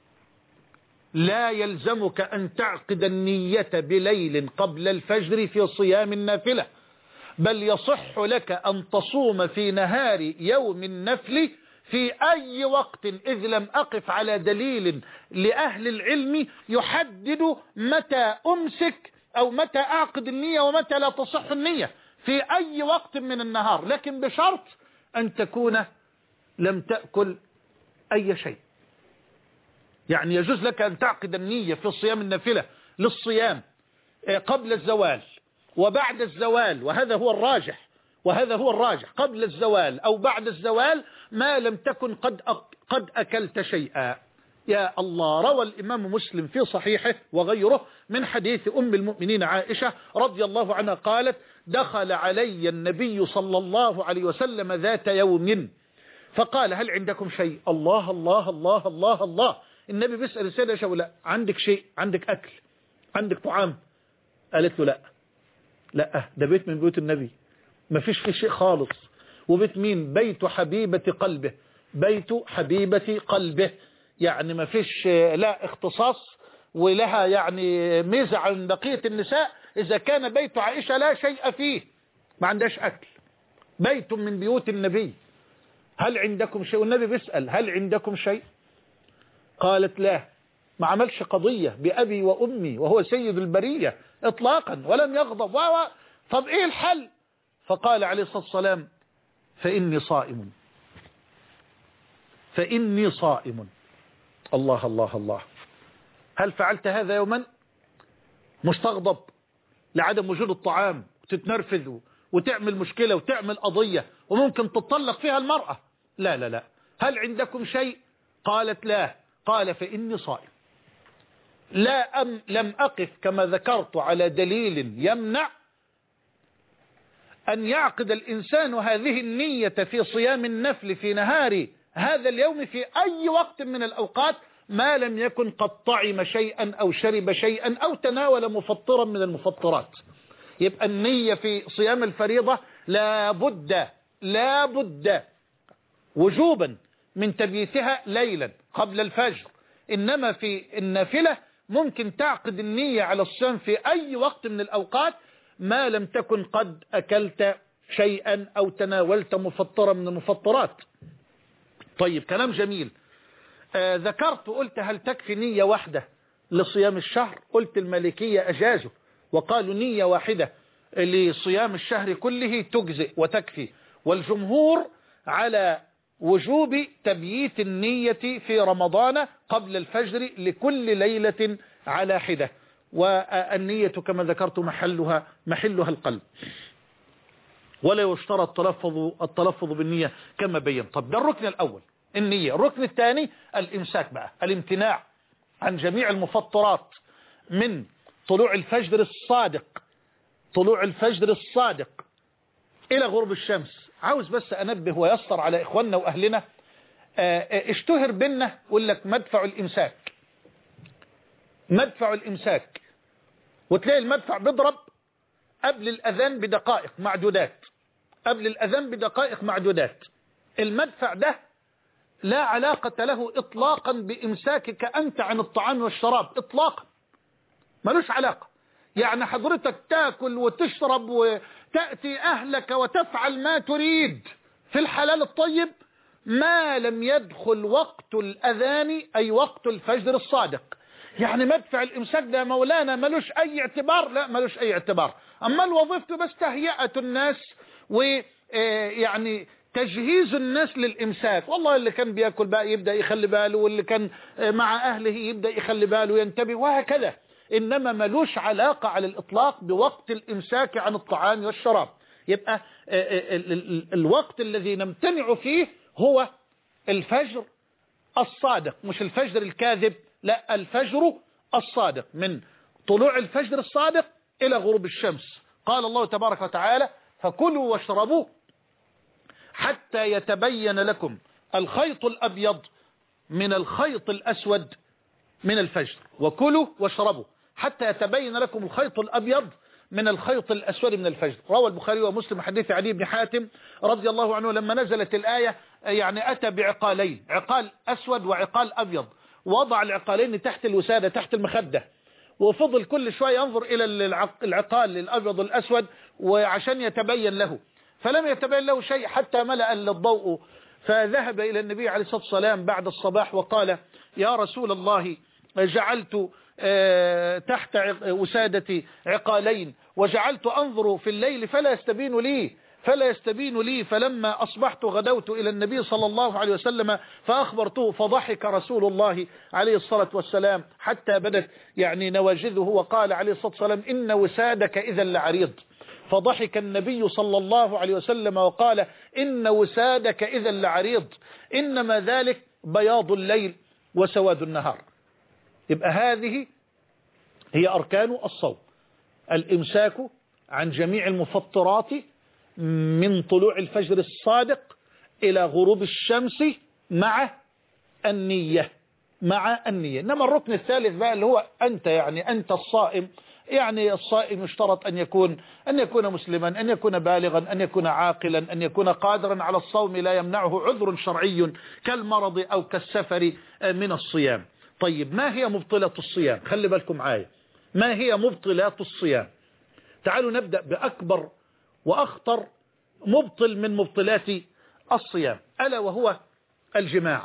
لا يلزمك أن تعقد النية بليل قبل الفجر في صيام النافلة، بل يصح لك أن تصوم في نهار يوم النفل في أي وقت، إذ لم أقف على دليل لأهل العلم يحدد متى أمسك أو متى أعقد النية ومتى لا تصح النية، في أي وقت من النهار، لكن بشرط أن تكون لم تأكل أي شيء. يعني يجوز لك أن تعقد النية في الصيام النافلة للصيام قبل الزوال وبعد الزوال، وهذا هو الراجح وهذا هو الراجح قبل الزوال أو بعد الزوال ما لم تكن قد قد أكلت شيئا. يا الله، روى الإمام مسلم في صحيحه وغيره من حديث أم المؤمنين عائشة رضي الله عنها قالت: دخل علي النبي صلى الله عليه وسلم ذات يوم فقال: هل عندكم شيء؟ الله الله الله الله الله. النبي بيسأل السيدة عائشة: لا عندك شيء، عندك أكل، عندك طعام؟ قالت له: لا لا، ده بيت من بيوت النبي ما فيش فيه شيء خالص. وبيت مين؟ بيت حبيبة قلبه، بيت حبيبة قلبه، يعني ما فيش لا اختصاص ولها يعني ميزة عن بقية النساء. إذا كان بيت عائشة لا شيء فيه، ما عندهاش أكل، بيت من بيوت النبي. هل عندكم شيء؟ والنبي بيسأل: هل عندكم شيء؟ قالت: لا. ما عملش قضية بأبي وأمي وهو سيد البرية إطلاقا ولم يغضب. و... طب إيه الحل؟ فقال عليه الصلاة والسلام: فإني صائم، فإني صائم. الله الله الله. هل فعلت هذا يوما؟ مش تغضب لعدم وجود الطعام وتتنرفذ وتعمل مشكلة وتعمل قضية وممكن تطلق فيها المرأة. لا لا لا. هل عندكم شيء؟ قالت: لا. قال: فإني صائم. لا أم لم أقف كما ذكرت على دليل يمنع أن يعقد الإنسان هذه النية في صيام النفل في نهار هذا اليوم في أي وقت من الأوقات ما لم يكن قد طعم شيئا أو شرب شيئا أو تناول مفطرا من المفطرات. يبقى النية في صيام الفريضة لا بد لا بد وجوبا من تبييتها ليلا قبل الفجر، إنما في النافلة ممكن تعقد النية على الصيام في أي وقت من الأوقات ما لم تكن قد أكلت شيئا أو تناولت مفطرا من المفطرات. طيب كلام جميل. آه ذكرت قلت: هل تكفي نية واحدة لصيام الشهر؟ قلت المالكية أجازوا وقالوا نية واحدة لصيام الشهر كله تجزئ وتكفي، والجمهور على وجوب تبييت النية في رمضان قبل الفجر لكل ليلة على حدة، والنية كما ذكرت محلها محلها القلب، ولا يشترط التلفظ التلفظ بالنية كما بين. طب ده الركن الأول النية. الركن الثاني الإمساك بقى، الامتناع عن جميع المفطرات من طلوع الفجر الصادق طلوع الفجر الصادق إلى غروب الشمس. عاوز بس أنبه ويسر على إخواننا وأهلنا، اشتهر بينا يقول لك مدفع الإمساك مدفع الإمساك وتلاقي المدفع بيضرب قبل الأذان بدقائق معدودات قبل الأذان بدقائق معدودات. المدفع ده لا علاقة له إطلاقا بإمساكك أنت عن الطعام والشراب إطلاقا، ملوش علاقة. يعني حضرتك تأكل وتشرب وتأتي أهلك وتفعل ما تريد في الحلال الطيب ما لم يدخل وقت الأذان أي وقت الفجر الصادق. يعني مدفع الإمساك ده مولانا ملوش أي اعتبار، لا ملوش أي اعتبار. أما الوظيفة بس تهيئة الناس ويعني تجهيز الناس للإمساك. والله اللي كان بيأكل بقى يبدأ يخلي باله، واللي كان مع أهله يبدأ يخلي باله وينتبه وهكذا. إنما ملوش علاقة على الإطلاق بوقت الإمساك عن الطعام والشراب. يبقى الوقت الذي نمتنع فيه هو الفجر الصادق، مش الفجر الكاذب، لا الفجر الصادق، من طلوع الفجر الصادق إلى غروب الشمس. قال الله تبارك وتعالى: فكلوا واشربوا حتى يتبين لكم الخيط الأبيض من الخيط الأسود من الفجر. وكلوا واشربوا حتى يتبين لكم الخيط الأبيض من الخيط الأسود من الفجر. روى البخاري ومسلم حديث علي بن حاتم رضي الله عنه لما نزلت الآية يعني أتى بعقالين، عقال أسود وعقال أبيض، وضع العقالين تحت الوسادة تحت المخدة، وفضل كل شوية ينظر إلى العقال الأبيض والأسود وعشان يتبين له، فلم يتبين له شيء حتى ملأ الضوء، فذهب إلى النبي عليه الصلاة والسلام بعد الصباح وقال: يا رسول الله، جعلت تحت وسادتي عقالين وجعلت أنظر في الليل فلا يستبين لي فلا يستبين لي فلما أصبحت غدوت إلى النبي صلى الله عليه وسلم فأخبرته، فضحك رسول الله عليه الصلاة والسلام حتى بدت يعني نواجذه، وقال عليه الصلاة والسلام: إن وسادك إذا لعريض. فضحك النبي صلى الله عليه وسلم وقال: إن وسادك إذا لعريض، إنما ذلك بياض الليل وسواد النهار. يبقى هذه هي أركان الصوم: الإمساك عن جميع المفطرات من طلوع الفجر الصادق إلى غروب الشمس مع النية مع النية. إنما الركن الثالث بقى اللي هو أنت، يعني أنت الصائم، يعني الصائم يشترط أن يكون أن يكون مسلما، أن يكون بالغا، أن يكون عاقلا، أن يكون قادرا على الصوم لا يمنعه عذر شرعي كالمرض أو كالسفر من الصيام. طيب ما هي مبطلات الصيام؟ خلي بالكم معايا، ما هي مبطلات الصيام؟ تعالوا نبدأ بأكبر وأخطر مبطل من مبطلات الصيام، ألا وهو الجماع.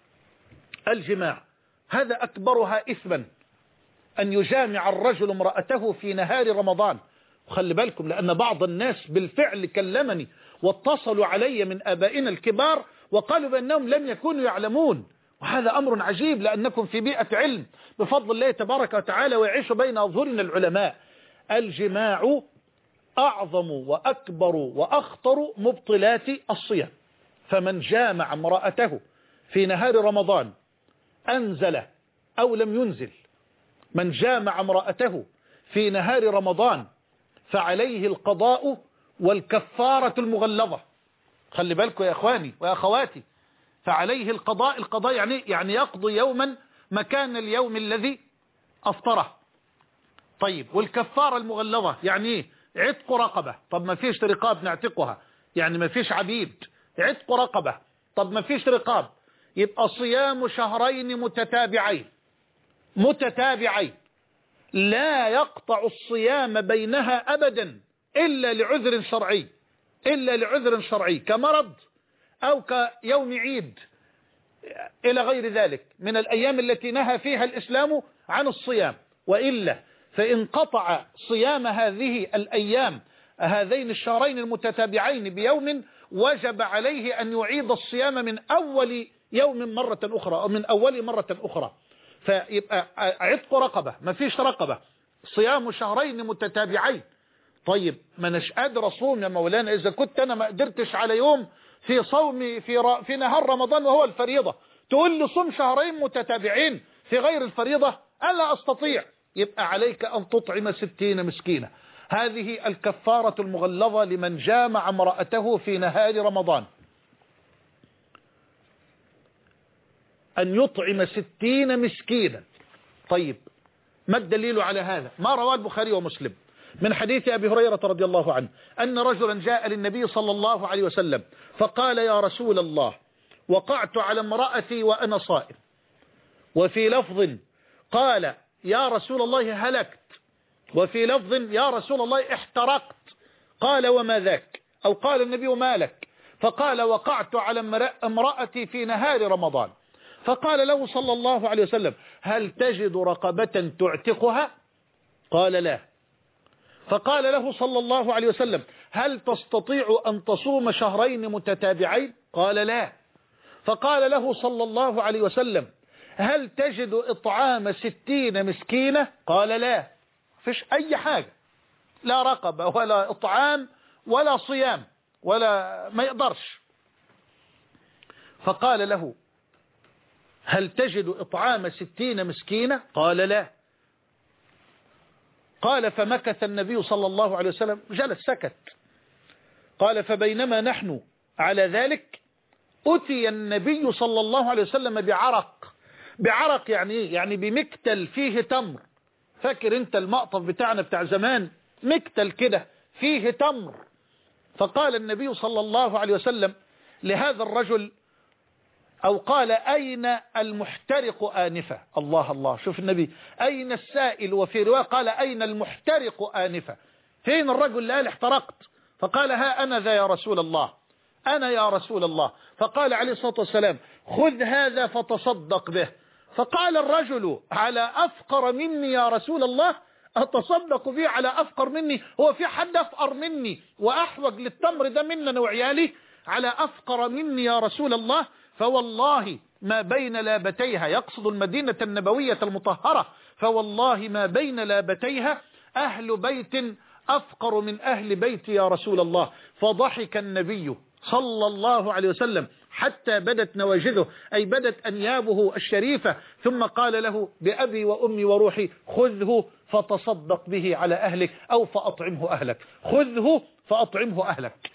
الجماع هذا أكبرها إثما، أن يجامع الرجل امرأته في نهار رمضان. وخلي بالكم لأن بعض الناس بالفعل كلمني واتصلوا علي من آبائنا الكبار وقالوا بأنهم لم يكونوا يعلمون، وهذا أمر عجيب لأنكم في بيئة علم بفضل الله تبارك وتعالى ويعيش بين أظهرنا العلماء. الجماع أعظم وأكبر وأخطر مبطلات الصيام، فمن جامع امرأته في نهار رمضان أنزل أو لم ينزل، من جامع امرأته في نهار رمضان فعليه القضاء والكفارة المغلظة. خلي بالكم يا أخواني ويا أخواتي، فعليه القضاء، القضاء يعني يعني يقضي يوما مكان اليوم الذي أفطره. طيب والكفارة المغلظة يعني ايه؟ عتق رقبة. طب ما فيش رقاب نعتقها، يعني ما فيش عبيد، عتق رقبة. طب ما فيش رقاب، يبقى صيام شهرين متتابعين متتابعين لا يقطع الصيام بينها أبدا إلا لعذر شرعي إلا لعذر شرعي كمرض أو كيوم عيد إلى غير ذلك من الأيام التي نهى فيها الإسلام عن الصيام. وإلا فإن قطع صيام هذه الأيام هذين الشهرين المتتابعين بيوم وجب عليه أن يعيد الصيام من أول يوم مرة أخرى أو من أول مرة أخرى. فيبقى عتق رقبة، ما فيش رقبة، صيام شهرين متتابعين. طيب ما نش قادر أصوم يا مولانا، إذا كنت أنا ما قدرتش على يوم في صومي في, ر... في نهار رمضان وهو الفريضة، تقول لي صوم شهرين متتابعين في غير الفريضة؟ ألا أستطيع. يبقى عليك أن تطعم ستين مسكينة. هذه الكفارة المغلظة لمن جامع امرأته في نهار رمضان، أن يطعم ستين مسكينا. طيب ما الدليل على هذا؟ ما رواه البخاري ومسلم من حديث أبي هريرة رضي الله عنه أن رجلا جاء للنبي صلى الله عليه وسلم فقال: يا رسول الله، وقعت على امرأتي وأنا صائم. وفي لفظ قال يا رسول الله هلكت، وفي لفظ يا رسول الله احترقت. قال وما ذاك؟ أو قال النبي ما لك؟ فقال وقعت على امرأتي في نهار رمضان. فقال له صلى الله عليه وسلم هل تجد رقبة تعتقها؟ قال لا. فقال له صلى الله عليه وسلم هل تستطيع أن تصوم شهرين متتابعين؟ قال لا. فقال له صلى الله عليه وسلم هل تجد إطعام ستين مسكينة؟ قال لا، فيش أي حاجة، لا رقبة ولا إطعام ولا صيام ولا ما يقدرش. فقال له هل تجد إطعام ستين مسكينة؟ قال لا. قال فمكث النبي صلى الله عليه وسلم، جلس سكت. قال فبينما نحن على ذلك أتي النبي صلى الله عليه وسلم بعرق. بعرق يعني ايه؟ يعني بمكتل فيه تمر. فاكر انت المقطف بتاعنا بتاع زمان، مكتل كده فيه تمر. فقال النبي صلى الله عليه وسلم لهذا الرجل، أو قال أين المحترق آنفة؟ الله الله، شوف النبي أين السائل، وفي رواية قال أين المحترق آنفة؟ فين الرجل اللي قال احترقت؟ فقال ها أنا ذا يا رسول الله، أنا يا رسول الله. فقال عليه الصلاة والسلام خذ هذا فتصدق به. فقال الرجل على أفقر مني يا رسول الله؟ أتصدق به على أفقر مني؟ هو في حد أفقر مني وأحوج للتمر ده مننا وعيالي؟ على أفقر مني يا رسول الله؟ فوالله ما بين لابتيها، يقصد المدينة النبوية المطهرة، فوالله ما بين لابتيها أهل بيت أفقر من أهل بيتي يا رسول الله. فضحك النبي صلى الله عليه وسلم حتى بدت نواجذه، أي بدت أنيابه الشريفة، ثم قال له بأبي وأمي وروحي خذه فتصدق به على أهلك أو فأطعمه أهلك، خذه فأطعمه أهلك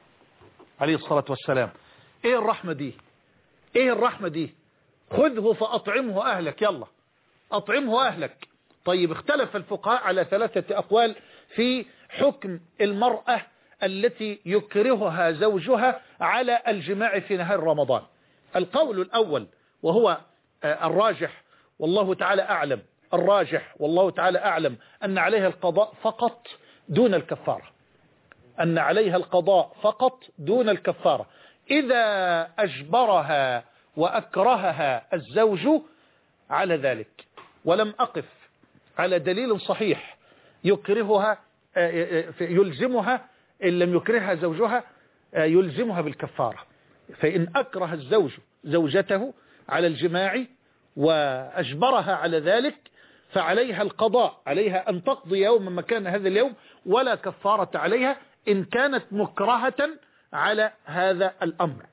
عليه الصلاة والسلام. إيه الرحمة دي؟ إيه الرحمة دي؟ خذه فأطعمه أهلك، يلا أطعمه أهلك. طيب اختلف الفقهاء على ثلاثة أقوال في حكم المرأة التي يكرهها زوجها على الجماع في نهار رمضان. القول الأول وهو الراجح والله تعالى أعلم، الراجح والله تعالى أعلم أن عليها القضاء فقط دون الكفارة، أن عليها القضاء فقط دون الكفارة. إذا أجبرها وأكرهها الزوج على ذلك، ولم أقف على دليل صحيح يكرهها يلزمها، إن لم يكرهها زوجها يلزمها بالكفارة. فإن أكره الزوج زوجته على الجماع وأجبرها على ذلك فعليها القضاء، عليها أن تقضي يوم مكان هذا اليوم ولا كفارة عليها إن كانت مكرهة على هذا الأمر.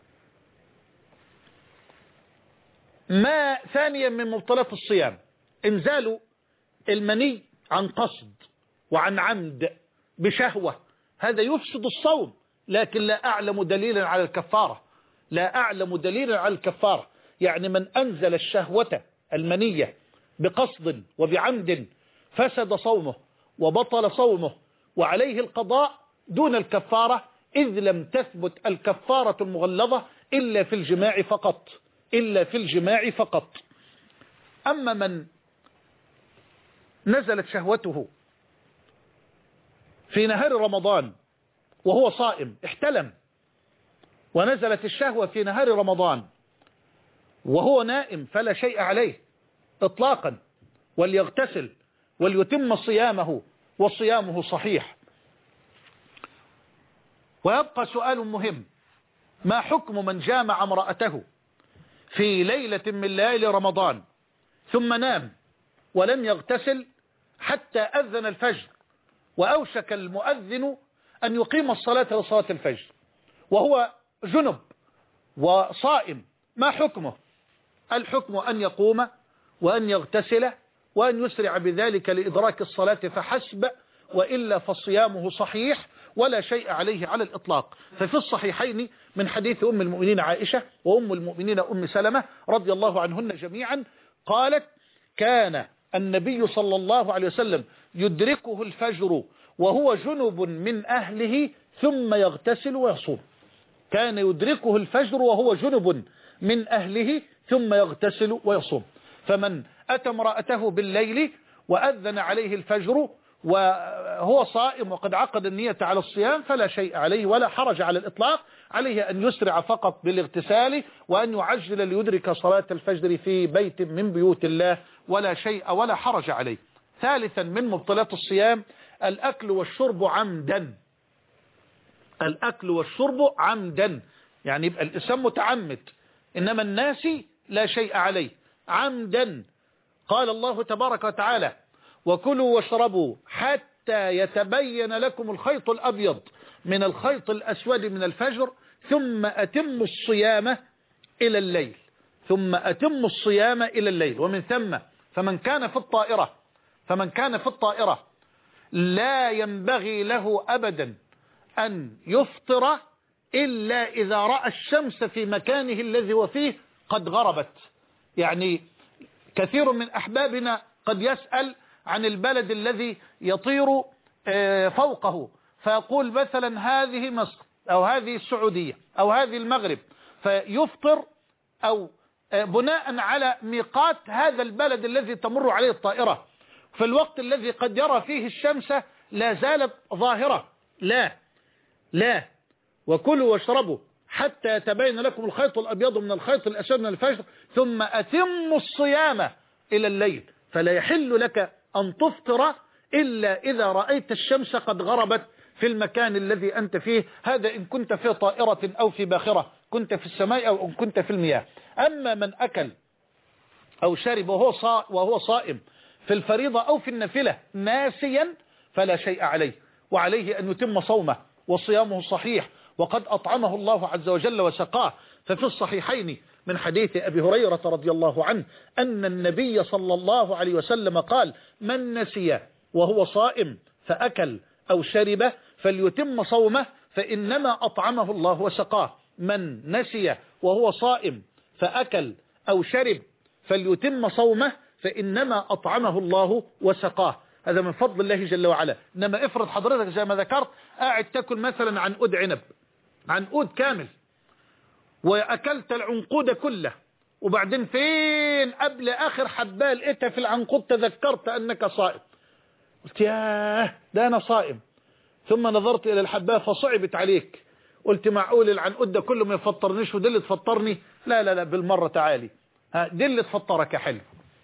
ما ثانيا من مبطلات الصيام إنزال المني عن قصد وعن عمد بشهوة، هذا يفسد الصوم، لكن لا أعلم دليلا على الكفارة، لا أعلم دليلا على الكفارة. يعني من أنزل الشهوة المنية بقصد وبعمد فسد صومه وبطل صومه وعليه القضاء دون الكفارة، إذ لم تثبت الكفارة المغلظة إلا في الجماع فقط، إلا في الجماع فقط. أما من نزلت شهوته في نهار رمضان وهو صائم، احتلم ونزلت الشهوة في نهار رمضان وهو نائم فلا شيء عليه إطلاقا، وليغتسل وليتم صيامه وصيامه صحيح. ويبقى سؤال مهم: ما حكم من جامع امرأته في ليلة من ليالي رمضان ثم نام ولم يغتسل حتى أذن الفجر وأوشك المؤذن أن يقيم الصلاة لصلاة الفجر وهو جنب وصائم؟ ما حكمه؟ الحكم أن يقوم وأن يغتسل وأن يسرع بذلك لإدراك الصلاة فحسب، وإلا فصيامه صحيح ولا شيء عليه على الإطلاق. ففي الصحيحين من حديث أم المؤمنين عائشة وأم المؤمنين أم سلمة رضي الله عنهن جميعا قالت: كان النبي صلى الله عليه وسلم يدركه الفجر وهو جنب من أهله ثم يغتسل ويصوم. كان يدركه الفجر وهو جنب من أهله ثم يغتسل ويصوم. فمن أتى امرأته بالليل وأذن عليه الفجر وهو صائم وقد عقد النية على الصيام فلا شيء عليه ولا حرج على الإطلاق، عليه أن يسرع فقط بالاغتسال وأن يعجل ليدرك صلاة الفجر في بيت من بيوت الله ولا شيء ولا حرج عليه. ثالثا من مبطلات الصيام الأكل والشرب عمدا. الأكل والشرب عمدا يعني يبقى الإنسان متعمد، إنما الناس لا شيء عليه عمدا. قال الله تبارك وتعالى وكلوا واشربوا حتى يتبين لكم الخيط الأبيض من الخيط الأسود من الفجر ثم أتموا الصيام إلى الليل ثم أتموا الصيام إلى الليل. ومن ثم فمن كان في الطائرة فمن كان في الطائرة لا ينبغي له أبدا أن يفطر إلا إذا رأى الشمس في مكانه الذي هو فيه قد غربت. يعني كثير من أحبابنا قد يسأل عن البلد الذي يطير فوقه فيقول مثلا هذه مصر أو هذه السعودية أو هذه المغرب، فيفطر أو بناء على ميقات هذا البلد الذي تمر عليه الطائرة في الوقت الذي قد يرى فيه الشمس لا زالت ظاهرة. لا لا وكلوا واشربوا حتى يتبين لكم الخيط الأبيض من الخيط الأسود من الفجر ثم أتموا الصيام إلى الليل. فلا يحل لك أن تفطر إلا إذا رأيت الشمس قد غربت في المكان الذي أنت فيه، هذا إن كنت في طائرة أو في باخرة، كنت في السماء أو إن كنت في المياه. أما من أكل أو شرب وهو صائم في الفريضة أو في النافلة ناسيا فلا شيء عليه، وعليه أن يتم صومه وصيامه صحيح وقد أطعمه الله عز وجل وسقاه. ففي الصحيحين من حديث أبي هريرة رضي الله عنه أن النبي صلى الله عليه وسلم قال من نسي وهو صائم فأكل أو شرب فليتم صومه فإنما أطعمه الله وسقاه. من نسي وهو صائم فأكل أو شرب فليتم صومه فإنما أطعمه الله وسقاه. هذا من فضل الله جل وعلا. إنما افرض حضرتك زي ما ذكرت قاعد تاكل مثلا عنقود عنب، عنقود كامل، وأكلت العنقود كله، وبعدين فين قبل آخر حبة لقيتها في العنقود تذكرت أنك صائم، قلت ياه ده أنا صائم، ثم نظرت إلى الحبة فصعبت عليك، قلت معقول العنقود ده كله ما يفطرنيش ودي اللي تفطرني؟ لا لا لا بالمرة تعالي، دي اللي تفطرك يا حلو،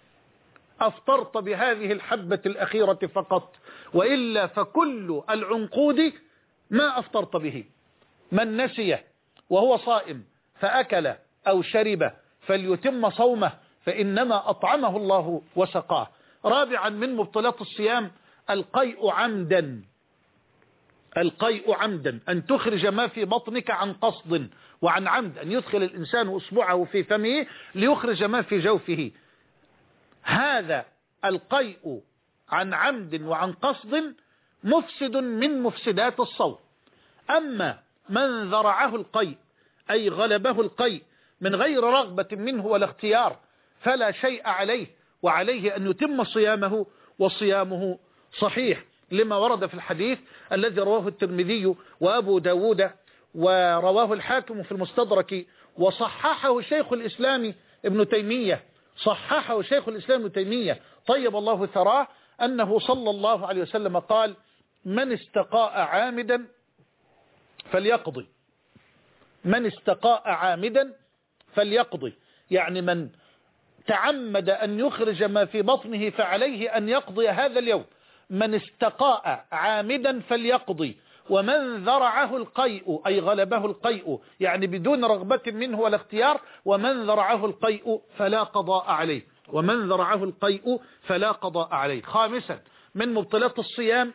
أفطرت بهذه الحبة الأخيرة فقط، وإلا فكل العنقود ما أفطرت به. من نسي وهو صائم فأكل أو شرب فليتم صومه فإنما أطعمه الله وسقاه. رابعا من مبطلات الصيام القيء عمدا. القيء عمدا أن تخرج ما في بطنك عن قصد وعن عمد، أن يدخل الإنسان أصبعه في فمه ليخرج ما في جوفه. هذا القيء عن عمد وعن قصد مفسد من مفسدات الصوم. أما من ذرعه القيء أي غلبه القيء من غير رغبة منه ولا اختيار فلا شيء عليه، وعليه أن يتم صيامه وصيامه صحيح، لما ورد في الحديث الذي رواه الترمذي وأبو داود ورواه الحاكم في المستدرك وصححه شيخ الإسلام ابن تيمية صححه شيخ الإسلام ابن تيمية طيب الله ثراه أنه صلى الله عليه وسلم قال من استقاء عامدا فليقضي. من استقاء عامدا فليقضي، يعني من تعمد أن يخرج ما في بطنه فعليه أن يقضي هذا اليوم. من استقاء عامدا فليقضي. ومن ذرعه القيء أي غلبه القيء يعني بدون رغبة منه ولا اختيار، ومن ذرعه القيء فلا قضاء عليه. ومن ذرعه القيء فلا قضاء عليه. خامسا من مبطلات الصيام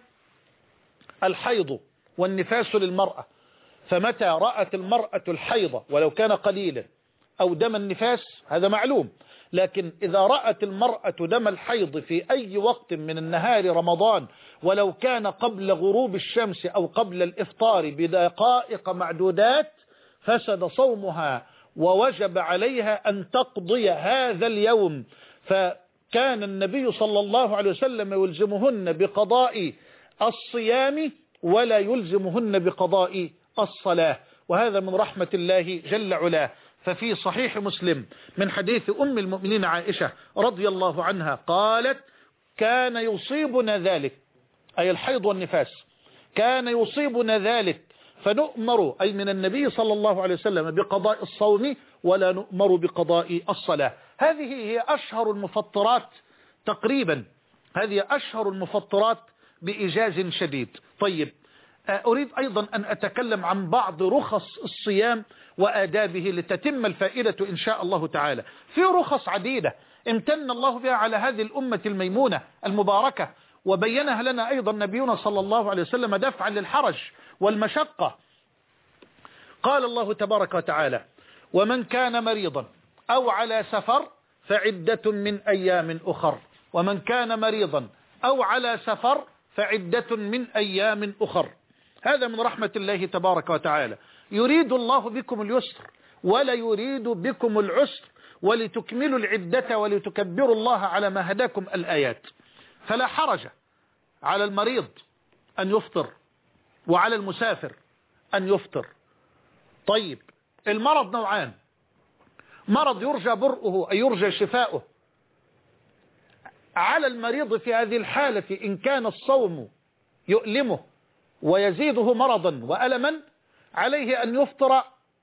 الحيض والنفاس للمرأة. فمتى رأت المرأة الحيض ولو كان قليلا أو دم النفاس هذا معلوم، لكن إذا رأت المرأة دم الحيض في أي وقت من النهار رمضان ولو كان قبل غروب الشمس أو قبل الإفطار بدقائق معدودات فسد صومها ووجب عليها أن تقضي هذا اليوم. فكان النبي صلى الله عليه وسلم يلزمهن بقضاء الصيام ولا يلزمهن بقضاء الصلاة. وهذا من رحمة الله جل علاه. ففي صحيح مسلم من حديث أم المؤمنين عائشة رضي الله عنها قالت كان يصيبنا ذلك، أي الحيض والنفاس، كان يصيبنا ذلك فنؤمر، أي من النبي صلى الله عليه وسلم، بقضاء الصوم ولا نؤمر بقضاء الصلاة. هذه هي أشهر المفطرات تقريبا، هذه أشهر المفطرات بإيجاز شديد. طيب، أريد أيضا أن أتكلم عن بعض رخص الصيام وآدابه لتتم الفائدة إن شاء الله تعالى. في رخص عديدة امتن الله بها على هذه الأمة الميمونة المباركة، وبينها لنا أيضا نبينا صلى الله عليه وسلم دفعا للحرج والمشقة. قال الله تبارك وتعالى ومن كان مريضا أو على سفر فعدة من أيام أخر، ومن كان مريضا أو على سفر فعدة من أيام أخر. هذا من رحمة الله تبارك وتعالى، يريد الله بكم اليسر ولا يريد بكم العسر ولتكملوا العدة ولتكبروا الله على ما هداكم الآيات. فلا حرج على المريض أن يفطر وعلى المسافر أن يفطر. طيب، المرض نوعان، مرض يرجى برؤه أي يرجى شفاؤه. على المريض في هذه الحالة إن كان الصوم يؤلمه ويزيده مرضا وألما عليه أن يفطر،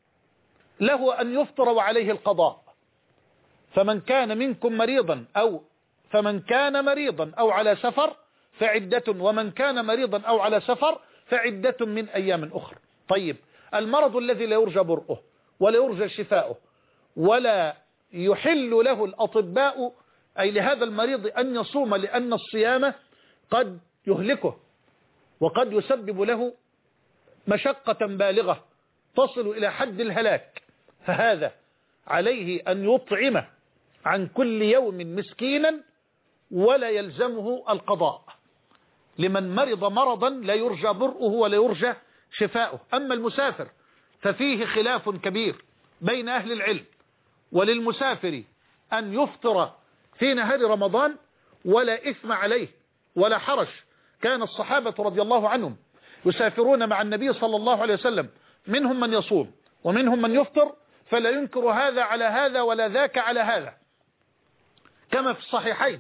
له أن يفطر وعليه القضاء. فمن كان منكم مريضا أو فمن كان مريضا أو على سفر فعدة، ومن كان مريضا أو على سفر فعدة من أيام أخرى. طيب، المرض الذي لا يرجى برؤه ولا يرجى شفاؤه ولا يحل له الأطباء أي لهذا المريض أن يصوم، لأن الصيام قد يهلكه وقد يسبب له مشقة بالغة تصل إلى حد الهلاك، فهذا عليه أن يطعم عن كل يوم مسكينا ولا يلزمه القضاء، لمن مرض مرضا لا يرجى برؤه ولا يرجى شفاؤه. أما المسافر ففيه خلاف كبير بين أهل العلم، وللمسافر أن يفطر في نهار رمضان ولا إثم عليه ولا حرج. كان الصحابة رضي الله عنهم يسافرون مع النبي صلى الله عليه وسلم، منهم من يصوم ومنهم من يفطر، فلا ينكر هذا على هذا ولا ذاك على هذا، كما في الصحيحين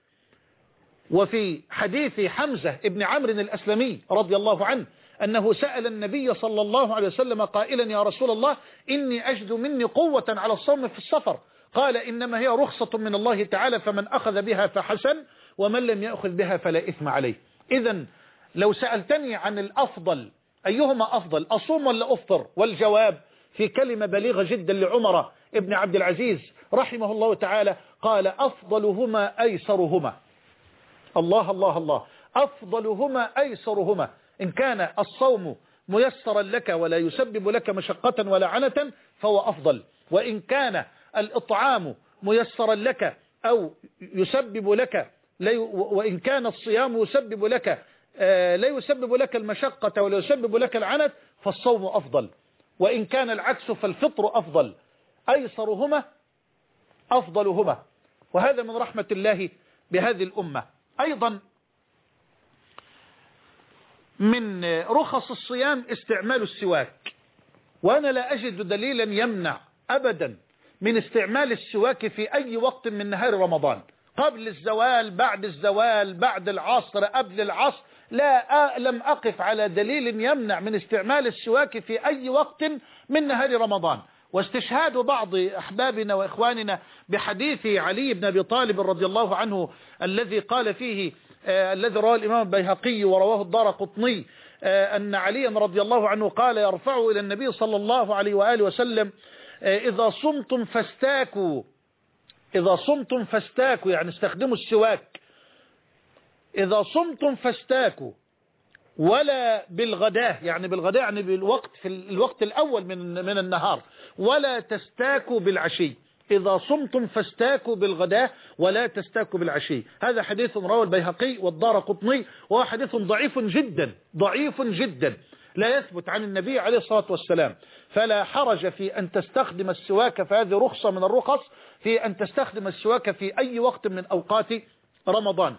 وفي حديث حمزة ابن عمرو الأسلمي رضي الله عنه أنه سأل النبي صلى الله عليه وسلم قائلا يا رسول الله إني أجد مني قوة على الصوم في السفر، قال إنما هي رخصة من الله تعالى فمن أخذ بها فحسن ومن لم يأخذ بها فلا إثم عليه. إذن لو سألتني عن الأفضل أيهما أفضل، أصوم ولا أفطر، والجواب في كلمة بليغة جدا لعمر ابن عبد العزيز رحمه الله تعالى، قال أفضلهما أيسرهما. الله الله الله، أفضلهما أيسرهما. إن كان الصوم ميسرا لك ولا يسبب لك مشقة ولا عنة فهو أفضل، وإن كان الإطعام ميسرا لك أو يسبب لك، وإن كان الصيام يسبب لك لا يسبب لك المشقة ولا يسبب لك العنت فالصوم أفضل، وإن كان العكس فالفطر أفضل. أيسرهما أفضلهما، وهذا من رحمة الله بهذه الأمة. أيضا من رخص الصيام استعمال السواك، وأنا لا أجد دليلا يمنع أبدا من استعمال السواك في أي وقت من نهار رمضان، قبل الزوال، بعد الزوال، بعد العصر، قبل العصر، لا لم أقف على دليل يمنع من استعمال السواك في أي وقت من نهار رمضان. واستشهاد بعض أحبابنا وإخواننا بحديث علي بن أبي طالب رضي الله عنه الذي قال فيه آه الذي رواه الإمام البيهقي ورواه الدارقطني آه أن عليا رضي الله عنه قال يرفعه إلى النبي صلى الله عليه وآله وسلم آه إذا صمتم فاستاكوا، إذا صمتم فاستاكوا يعني استخدموا السواك، إذا صمتم فاستاكوا ولا بالغداء، يعني بالغداء يعني بالوقت في الوقت الأول من من النهار، ولا تستاكوا بالعشي. إذا صمتم فاستاكوا بالغداء ولا تستاكوا بالعشي. هذا حديث رواه البيهقي والدارقطني، وهو حديث ضعيف جدا ضعيف جدا لا يثبت عن النبي عليه الصلاة والسلام. فلا حرج في أن تستخدم السواك، فهذه رخصة من الرخص في أن تستخدم السواك في أي وقت من أوقات رمضان.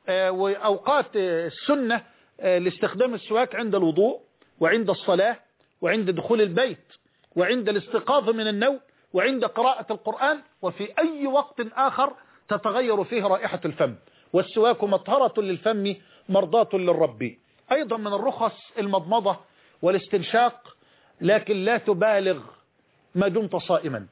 وأوقات السنة لاستخدام السواك عند الوضوء وعند الصلاة وعند دخول البيت وعند الاستيقاظ من النوم وعند قراءة القرآن، وفي أي وقت آخر تتغير فيه رائحة الفم. والسواك مطهرة للفم مرضاة للرب. أيضا من الرخص المضمضة والاستنشاق، لكن لا تبالغ ما دمت صائما.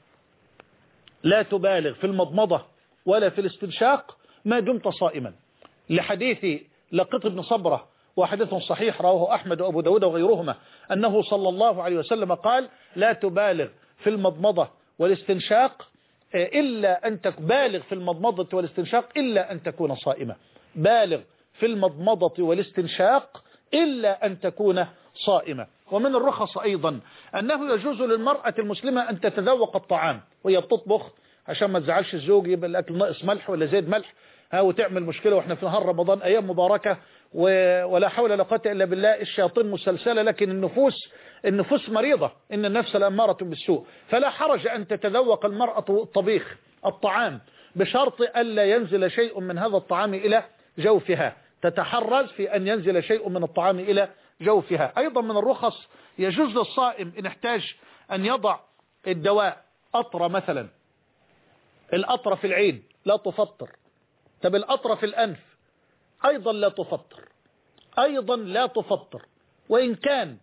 لا تبالغ في المضمضة ولا في الاستنشاق ما دمت صائما، لحديث لقيط بن صبرة وحديث صحيح رواه أحمد وأبو داود وغيرهما أنه صلى الله عليه وسلم قال: لا تبالغ في المضمضة والاستنشاق إلا أن تبالغ في المضمضة والاستنشاق إلا أن تكون صائمة. بالغ في المضمضة والاستنشاق إلا أن تكون صائمة. ومن الرخص أيضا أنه يجوز للمرأة المسلمة أن تتذوق الطعام وهي بتطبخ، عشان ما تزعلش الزوج يبقى الأكل ناقص ملح ولا زيد ملح ها وتعمل مشكلة، وإحنا في نهار رمضان أيام مباركة ولا حول ولا قوة إلا بالله. الشياطين مسلسلة، لكن النفوس النفوس مريضة، إن النفس لأمارة بالسوء. فلا حرج أن تتذوق المرأة الطبيخ الطعام بشرط ألا ينزل شيء من هذا الطعام إلى جوفها، تتحرز في أن ينزل شيء من الطعام إلى جوفها. أيضا من الرخص يجوز للصائم إن احتاج أن يضع الدواء أطرة مثلا، الأطرة في العين لا تفطر. طب الأطرة في الأنف أيضا لا تفطر، أيضا لا تفطر. وإن كان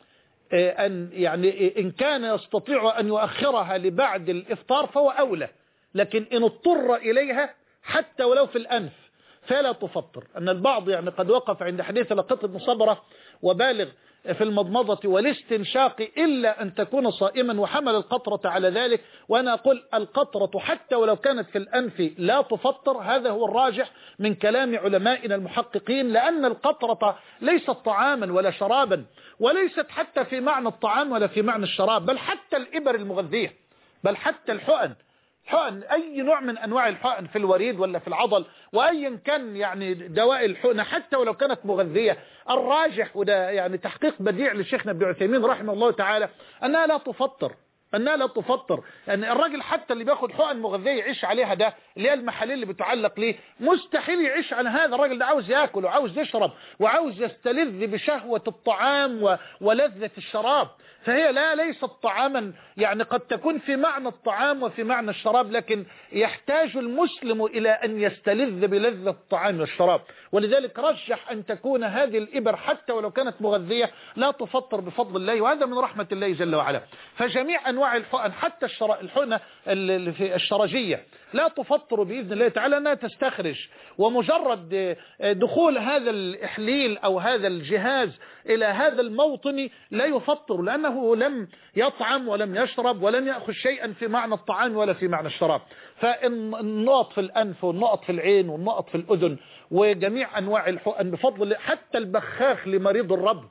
أن يعني إن كان يستطيع أن يؤخرها لبعد الإفطار فهو أولى، لكن إن اضطر إليها حتى ولو في الأنف فلا تفطر. أن البعض يعني قد وقف عند حديث لقيط بن صبرة وبالغ في المضمضة والاستنشاق إلا أن تكون صائما، وحمل القطرة على ذلك. وأنا أقول القطرة حتى ولو كانت في الأنف لا تفطر، هذا هو الراجح من كلام علمائنا المحققين، لأن القطرة ليست طعاما ولا شرابا، وليست حتى في معنى الطعام ولا في معنى الشراب، بل حتى الإبر المغذية، بل حتى الحقن حقن أي نوع من أنواع الحقن في الوريد ولا في العضل، وأيا كان يعني دواء الحقنة حتى ولو كانت مغذية، الراجح وده يعني تحقيق بديع لشيخنا ابن عثيمين رحمه الله تعالى أنها لا تفطر، أنها لا تفطر. يعني الراجل حتى اللي بياخد حقن مغذية يعيش عليها، ده اللي هي المحاليل اللي بتعلق ليه، مستحيل يعيش على هذا. الراجل ده عاوز ياكل وعاوز يشرب وعاوز يستلذ بشهوة الطعام و... ولذة الشراب، فهي لا ليست طعاما، يعني قد تكون في معنى الطعام وفي معنى الشراب، لكن يحتاج المسلم إلى أن يستلذ بلذة الطعام والشراب. ولذلك رجح أن تكون هذه الإبر حتى ولو كانت مغذية لا تفطر بفضل الله، وهذا من رحمة الله جل وعلا. فجميع أنواع الحقن حتى الحقنة الشرجية لا تفطر بإذن الله تعالى، أنها تستخرج، ومجرد دخول هذا الإحليل أو هذا الجهاز إلى هذا الموطن لا يفطر، لأنه لم يطعم ولم يشرب ولم يأخذ شيئا في معنى الطعام ولا في معنى الشراب. فالنقط في الأنف والنقط في العين والنقط في الأذن وجميع أنواع الحقن بفضل الله، حتى البخاخ لمريض الربو،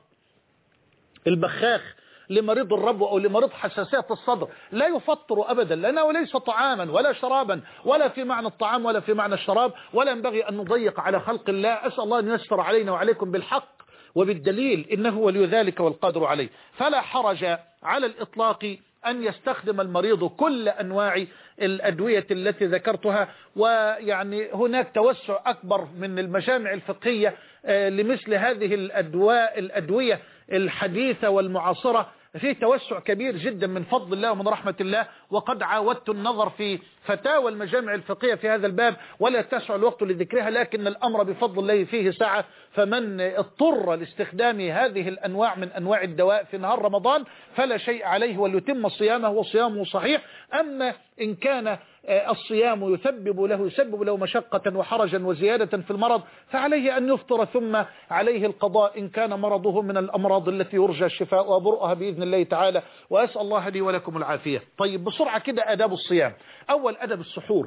البخاخ لمريض الربو أو لمريض حساسية الصدر لا يفطر أبدا، لأنه ليس طعاما ولا شرابا ولا في معنى الطعام ولا في معنى الشراب، ولا ينبغي أن نضيق على خلق الله. أسأل الله أن ييسر علينا وعليكم بالحق وبالدليل، إنه ولي ذلك والقادر عليه. فلا حرج على الإطلاق أن يستخدم المريض كل أنواع الأدوية التي ذكرتها. ويعني هناك توسع أكبر من المجامع الفقهية لمثل هذه الأدواء الأدوية الحديثة والمعاصرة، فيه توسع كبير جدا من فضل الله ومن رحمة الله. وقد عاودت النظر في فتاوى المجامع الفقهية في هذا الباب ولا يتسع الوقت لذكرها، لكن الأمر بفضل الله فيه سعة. فمن اضطر لاستخدام هذه الأنواع من أنواع الدواء في نهار رمضان فلا شيء عليه، وليتم صيامه وصيامه صحيح. أما إن كان الصيام يسبب له يسبب له مشقة وحرجا وزيادة في المرض فعليه أن يفطر، ثم عليه القضاء إن كان مرضه من الأمراض التي يرجى الشفاء وبرؤها بإذن الله تعالى، وأسأل الله لي ولكم العافية. طيب بسرعة كده آداب الصيام. أول أدب السحور،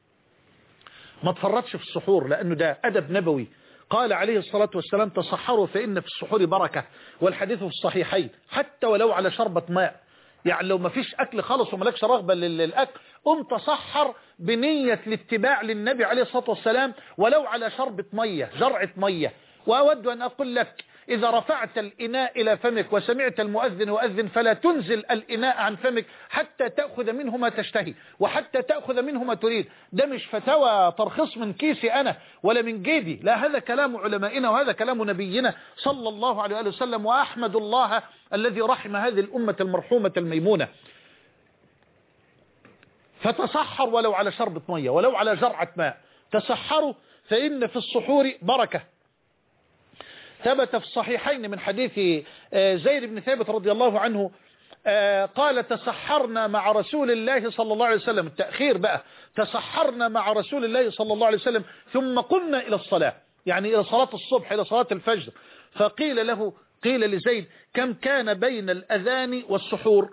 ما تفرطش في السحور لأنه ده أدب نبوي. قال عليه الصلاة والسلام: تصحروا فإن في السحور بركة، والحديث في الصحيحين، حتى ولو على شربة ماء. يعني لو ما فيش أكل خالص وملكش رغبة للأكل قم تصحر بنية الاتباع للنبي عليه الصلاة والسلام ولو على شربة مية، جرعة مية. وأود أن أقول لك إذا رفعت الإناء إلى فمك وسمعت المؤذن يؤذن فلا تنزل الإناء عن فمك حتى تأخذ منه ما تشتهي وحتى تأخذ منه ما تريد. ده مش فتوى ترخيص من كيسي أنا ولا من جيبي، لا، هذا كلام علمائنا وهذا كلام نبينا صلى الله عليه وسلم. وأحمد الله الذي رحم هذه الأمة المرحومة الميمونة. فتصحر ولو على شربة مية ولو على جرعة ماء، تسحروا فإن في السحور بركة. ثبت في الصحيحين من حديث زيد بن ثابت رضي الله عنه قال تسحرنا مع رسول الله صلى الله عليه وسلم، التأخير بقى، تسحرنا مع رسول الله صلى الله عليه وسلم ثم قمنا إلى الصلاة، يعني إلى صلاة الصبح إلى صلاة الفجر. فقيل له، قيل لزيد كم كان بين الأذان والسحور؟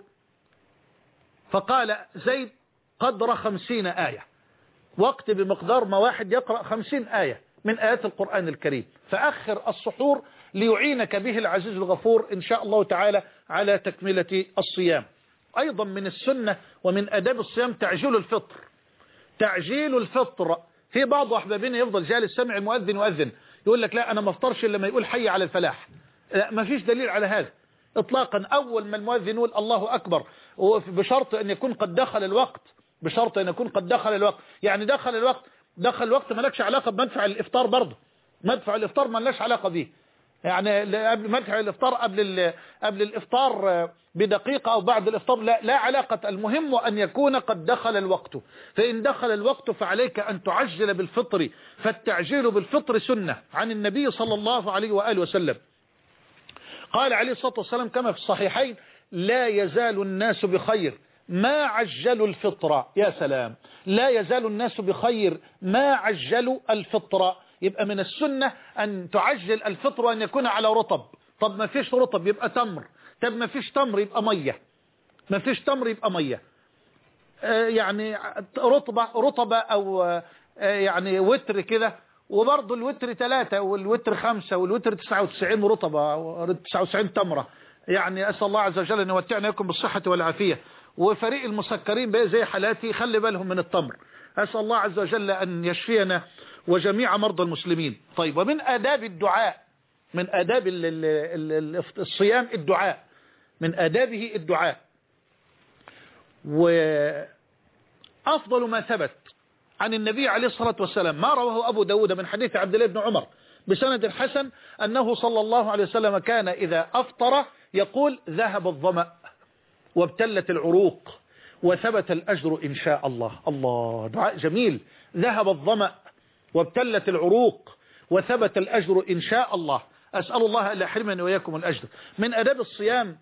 فقال زيد قدر خمسين آية، وقت بمقدار ما واحد يقرأ خمسين آية من آيات القرآن الكريم. فأخر السحور ليعينك به العزيز الغفور إن شاء الله تعالى على تكملة الصيام. أيضا من السنة ومن أداب الصيام تعجيل الفطر. تعجيل الفطر، في بعض أحبابنا يفضل جالس سمع المؤذن يؤذن يقول لك لا أنا ما افطرش إلا لما يقول حي على الفلاح. لا، ما فيش دليل على هذا إطلاقا. أول ما المؤذن يقول الله أكبر، بشرط أن يكون قد دخل الوقت، بشرط أن يكون قد دخل الوقت. يعني دخل الوقت، دخل الوقت ما لكش علاقة بمدفع الإفطار برضه، مدفع الإفطار ما لكش علاقة به، يعني مدفع الإفطار قبل قبل الإفطار بدقيقة أو بعد الإفطار لا, لا علاقة. المهم أن يكون قد دخل الوقت، فإن دخل الوقت فعليك أن تعجل بالفطر، فالتعجيل بالفطر سنة عن النبي صلى الله عليه وآله وسلم. قال عليه الصلاة والسلام كما في الصحيحين لا يزال الناس بخير ما عجلوا الفطرة. يا سلام، لا يزال الناس بخير ما عجلوا الفطرة. يبقى من السنة أن تعجل الفطر وأن يكون على رطب. طب ما فيش رطب يبقى تمر، طب ما فيش تمر يبقى مية، ما فيش تمر يبقى مية، آه يعني رطبة رطبة أو آه يعني وتر كده. وبرضه الوتر ثلاثة والوتر خمسة والوتر تسعة وتسعين رطبة تسعة وتسعين تمرة. يعني أسأل الله عز وجل أن يمتعنا لكم بالصحة والعافية. وفريق المسكرين بقى زي حالاتي خلي بالهم من التمر. أسأل الله عز وجل أن يشفينا وجميع مرضى المسلمين. طيب، ومن آداب الدعاء، من آداب الصيام الدعاء، من آدابه الدعاء. وأفضل ما ثبت عن النبي عليه الصلاة والسلام ما رواه أبو داود من حديث عبد الله بن عمر بسند حسن أنه صلى الله عليه وسلم كان إذا أفطر يقول ذهب الظمأ وابتلت العروق وثبت الأجر إن شاء الله. الله، دعاء جميل. ذهب الظمأ وابتلت العروق وثبت الأجر إن شاء الله. أسأل الله أن يحرمني وإياكم الأجر. من أداب الصيام،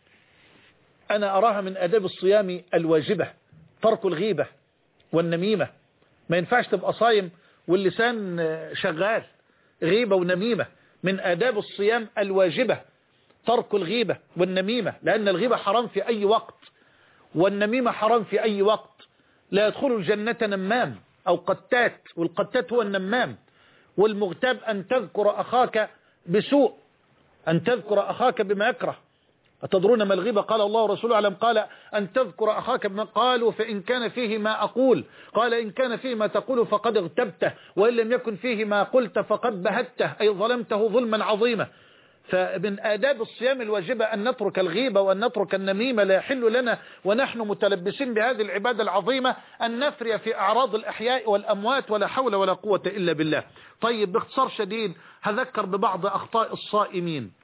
أنا أراها من أداب الصيام الواجبة ترك الغيبة والنميمة. ما ينفعش تبقى صايم واللسان شغال غيبة ونميمة. من آداب الصيام الواجبة ترك الغيبة والنميمة، لأن الغيبة حرام في أي وقت والنميمة حرام في أي وقت. لا يدخل الجنة نمام أو قتات، والقتات هو النمام. والمغتاب أن تذكر أخاك بسوء، أن تذكر أخاك بما يكره. أتدرون ما الغيبة؟ قال الله ورسوله أعلم، قال أن تذكر أخاك بما قالوا فإن كان فيه ما أقول، قال إن كان فيه ما تقول فقد اغتبته وإن لم يكن فيه ما قلت فقد بهته، أي ظلمته ظلما عظيما. فمن آداب الصيام الواجبة أن نترك الغيبة وأن نترك النميمة. لا يحل لنا ونحن متلبسين بهذه العبادة العظيمة أن نفري في أعراض الأحياء والأموات، ولا حول ولا قوة إلا بالله. طيب، باختصار شديد هذكر ببعض أخطاء الصائمين.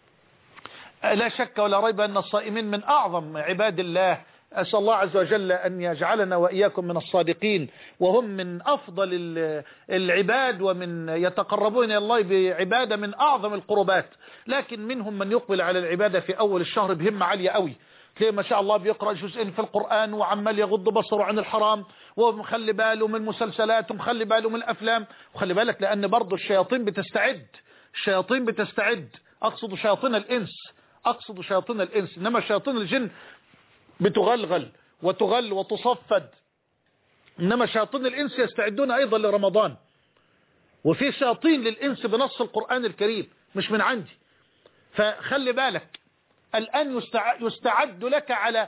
لا شك ولا ريب أن الصائمين من أعظم عباد الله. أسأل الله عز وجل أن يجعلنا وإياكم من الصادقين، وهم من أفضل العباد ومن يتقربون إلى الله بعبادة من أعظم القربات. لكن منهم من يقبل على العبادة في أول الشهر بهمة عالية قوي، تلاقي ما شاء الله بيقرأ جزئين في القرآن وعمال يغض بصره عن الحرام ومخلي باله من المسلسلات ومخلي باله من الأفلام. وخلي بالك لأن برضو الشياطين بتستعد، الشياطين بتستعد. أقصد شياطين الإنس، أقصد شياطين الإنس، إنما شياطين الجن بتغلغل وتغل وتصفد، إنما شياطين الإنس يستعدون أيضا لرمضان. وفي شياطين للإنس بنص القرآن الكريم مش من عندي. فخلي بالك الآن يستعد لك على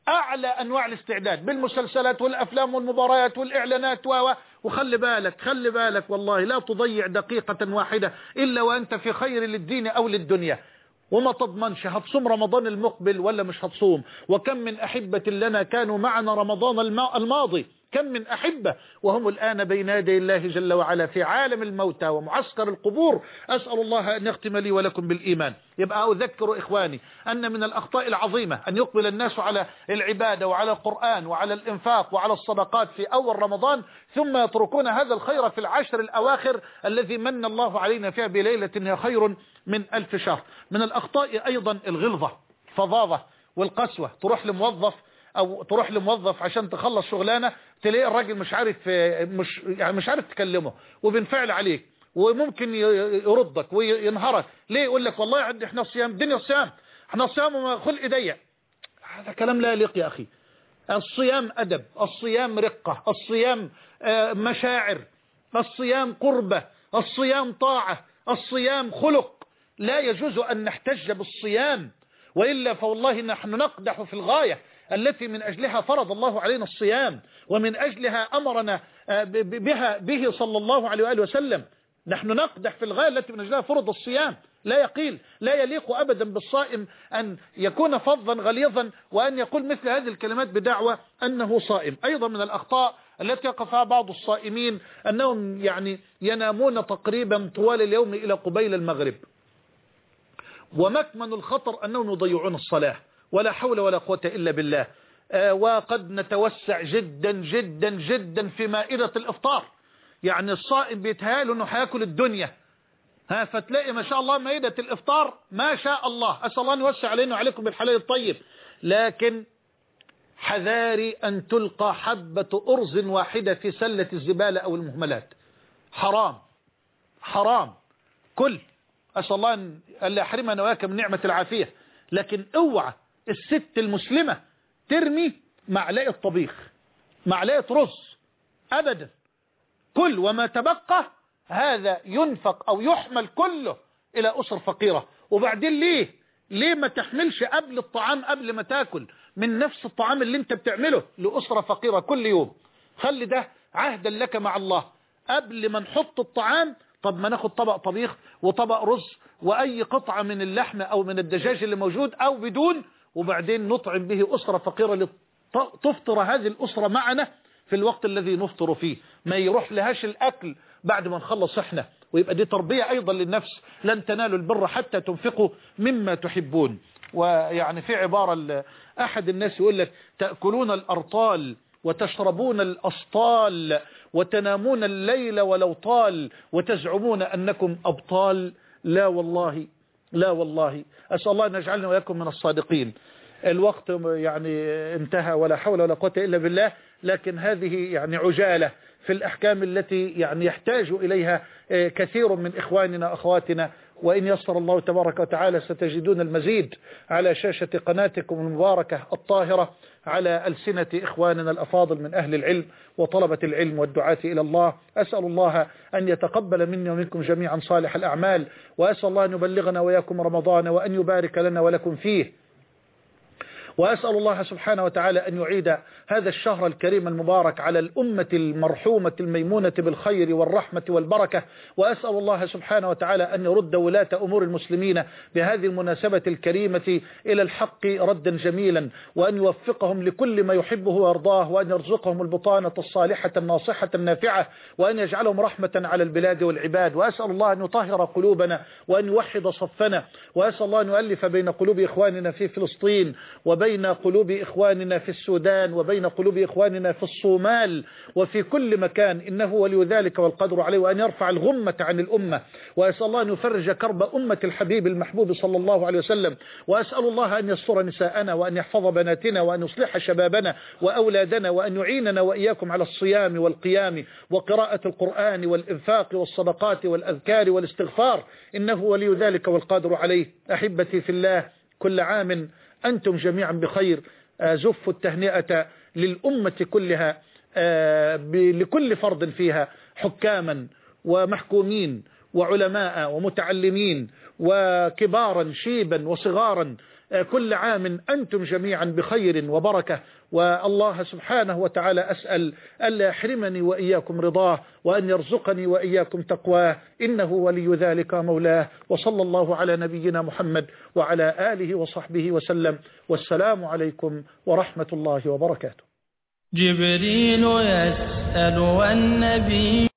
أعلى أنواع الاستعداد بالمسلسلات والأفلام والمباريات والإعلانات و وخلي بالك خلي بالك والله لا تضيع دقيقة واحدة إلا وأنت في خير للدين أو للدنيا، وما تضمنش هتصوم رمضان المقبل ولا مش هتصوم. وكم من أحبة لنا كانوا معنا رمضان الماضي، كم من أحبة وهم الآن بين يدي الله جل وعلا في عالم الموتى ومعسكر القبور. أسأل الله أن يختم لي ولكم بالإيمان. يبقى أذكر إخواني أن من الأخطاء العظيمة أن يقبل الناس على العبادة وعلى القرآن وعلى الإنفاق وعلى الصدقات في أول رمضان، ثم يتركون هذا الخير في العشر الأواخر الذي من الله علينا فيها بليلة هي خير من ألف شهر. من الأخطاء أيضا الغلظة فظاظة والقسوة. تروح لموظف او تروح لموظف عشان تخلص شغلانه، تلاقي الراجل مش عارف مش يعني مش عارف تكلمه وبنفعل عليك، وممكن يردك وينهرك. ليه؟ يقول لك والله عندي احنا صيام، الدنيا صيام، احنا صيام وما خلق ضيق. هذا كلام لا يليق يا اخي. الصيام ادب، الصيام رقه، الصيام مشاعر، الصيام قربه، الصيام طاعه، الصيام خلق. لا يجوز ان نحتج بالصيام، والا فوالله نحن نقدح في الغايه التي من أجلها فرض الله علينا الصيام، ومن أجلها أمرنا بها به صلى الله عليه وآله وسلم. نحن نقدح في الغاية التي من أجلها فرض الصيام. لا يقيل لا يليق أبدا بالصائم أن يكون فظا غليظا وأن يقول مثل هذه الكلمات بدعوى أنه صائم. أيضا من الأخطاء التي يقع فيها بعض الصائمين أنهم يعني ينامون تقريبا طوال اليوم إلى قبيل المغرب، ومكمن الخطر أنهم يضيعون الصلاة. ولا حول ولا قوة إلا بالله. آه وقد نتوسع جدا جدا جدا في مائدة الإفطار. يعني الصائم بيتهيأله أنه هياكل الدنيا، ها فتلاقي ما شاء الله مائدة الإفطار ما شاء الله. أسأل الله أن يوسع علينا وعليكم بالحلال الطيب. لكن حذاري أن تلقى حبة أرز واحدة في سلة الزبالة أو المهملات. حرام حرام. كل أسأل الله أن لا يحرمنا وإياك من نعمة العافية. لكن اوعى الست المسلمة ترمي معلقة طبيخ، معلقة رز أبدا. كل وما تبقى هذا ينفق أو يحمل كله إلى أسر فقيرة. وبعدين ليه ليه ما تحملش قبل الطعام قبل ما تاكل من نفس الطعام اللي انت بتعمله لأسرة فقيرة كل يوم؟ خلي ده عهدا لك مع الله. قبل ما نحط الطعام طب ما ناخد طبق طبيخ وطبق رز وأي قطعة من اللحم أو من الدجاج اللي موجود أو بدون، وبعدين نطعم به أسرة فقيرة لتفطر هذه الأسرة معنا في الوقت الذي نفطر فيه. ما يروح لهاش الأكل بعد ما نخلص احنا. ويبقى دي تربية أيضا للنفس. لن تنالوا البر حتى تنفقوا مما تحبون. ويعني في عبارة أحد الناس يقول لك تأكلون الأرطال وتشربون الأسطال وتنامون الليل ولو طال وتزعمون أنكم أبطال. لا والله لا والله. أسأل الله أن يجعلنا وإياكم من الصادقين. الوقت يعني انتهى ولا حول ولا قوة إلا بالله. لكن هذه يعني عجالة في الأحكام التي يعني يحتاج إليها كثير من إخواننا أخواتنا. وإن يسر الله تبارك وتعالى ستجدون المزيد على شاشة قناتكم المباركة الطاهرة على ألسنة إخواننا الأفاضل من أهل العلم وطلبة العلم والدعاة إلى الله. أسأل الله أن يتقبل مني ومنكم جميعا صالح الأعمال، وأسأل الله أن يبلغنا وإياكم رمضان وأن يبارك لنا ولكم فيه. وأسأل الله سبحانه وتعالى أن يعيد هذا الشهر الكريم المبارك على الأمة المرحومة الميمونة بالخير والرحمة والبركة. وأسأل الله سبحانه وتعالى أن يرد ولاة أمور المسلمين بهذه المناسبة الكريمة إلى الحق ردا جميلا، وأن يوفقهم لكل ما يحبه ويرضاه، وأن يرزقهم البطانة الصالحة الناصحة النافعة، وأن يجعلهم رحمة على البلاد والعباد. وأسأل الله أن يطهر قلوبنا وأن يوحد صفنا. وأسأل الله أن يؤلف بين قلوب إخواننا في فلسطين وبين قلوب إخواننا في السودان وبين قلوب إخواننا في الصومال وفي كل مكان، إنه ولي ذلك والقدر عليه. وأن يرفع الغمة عن الأمة. وأسأل الله أن يفرج كرب أمة الحبيب المحبوب صلى الله عليه وسلم. وأسأل الله أن يستر نساءنا وأن يحفظ بناتنا وأن يصلح شبابنا وأولادنا، وأن يعيننا وإياكم على الصيام والقيام وقراءة القرآن والإنفاق والصدقات والأذكار والاستغفار، إنه ولي ذلك والقادر عليه. أحبتي في الله، كل عام أنتم جميعا بخير. زف التهنئة للأمة كلها، لكل فرد فيها، حكاما ومحكومين وعلماء ومتعلمين وكبارا شيبا وصغارا، كل عام أنتم جميعا بخير وبركة، والله سبحانه وتعالى أسأل ألا يحرمني وإياكم رضاه، وأن يرزقني وإياكم تقواه، إنه ولي ذلك مولاه. وصلى الله على نبينا محمد وعلى آله وصحبه وسلم، والسلام عليكم ورحمة الله وبركاته. جبريل يسأل والنبي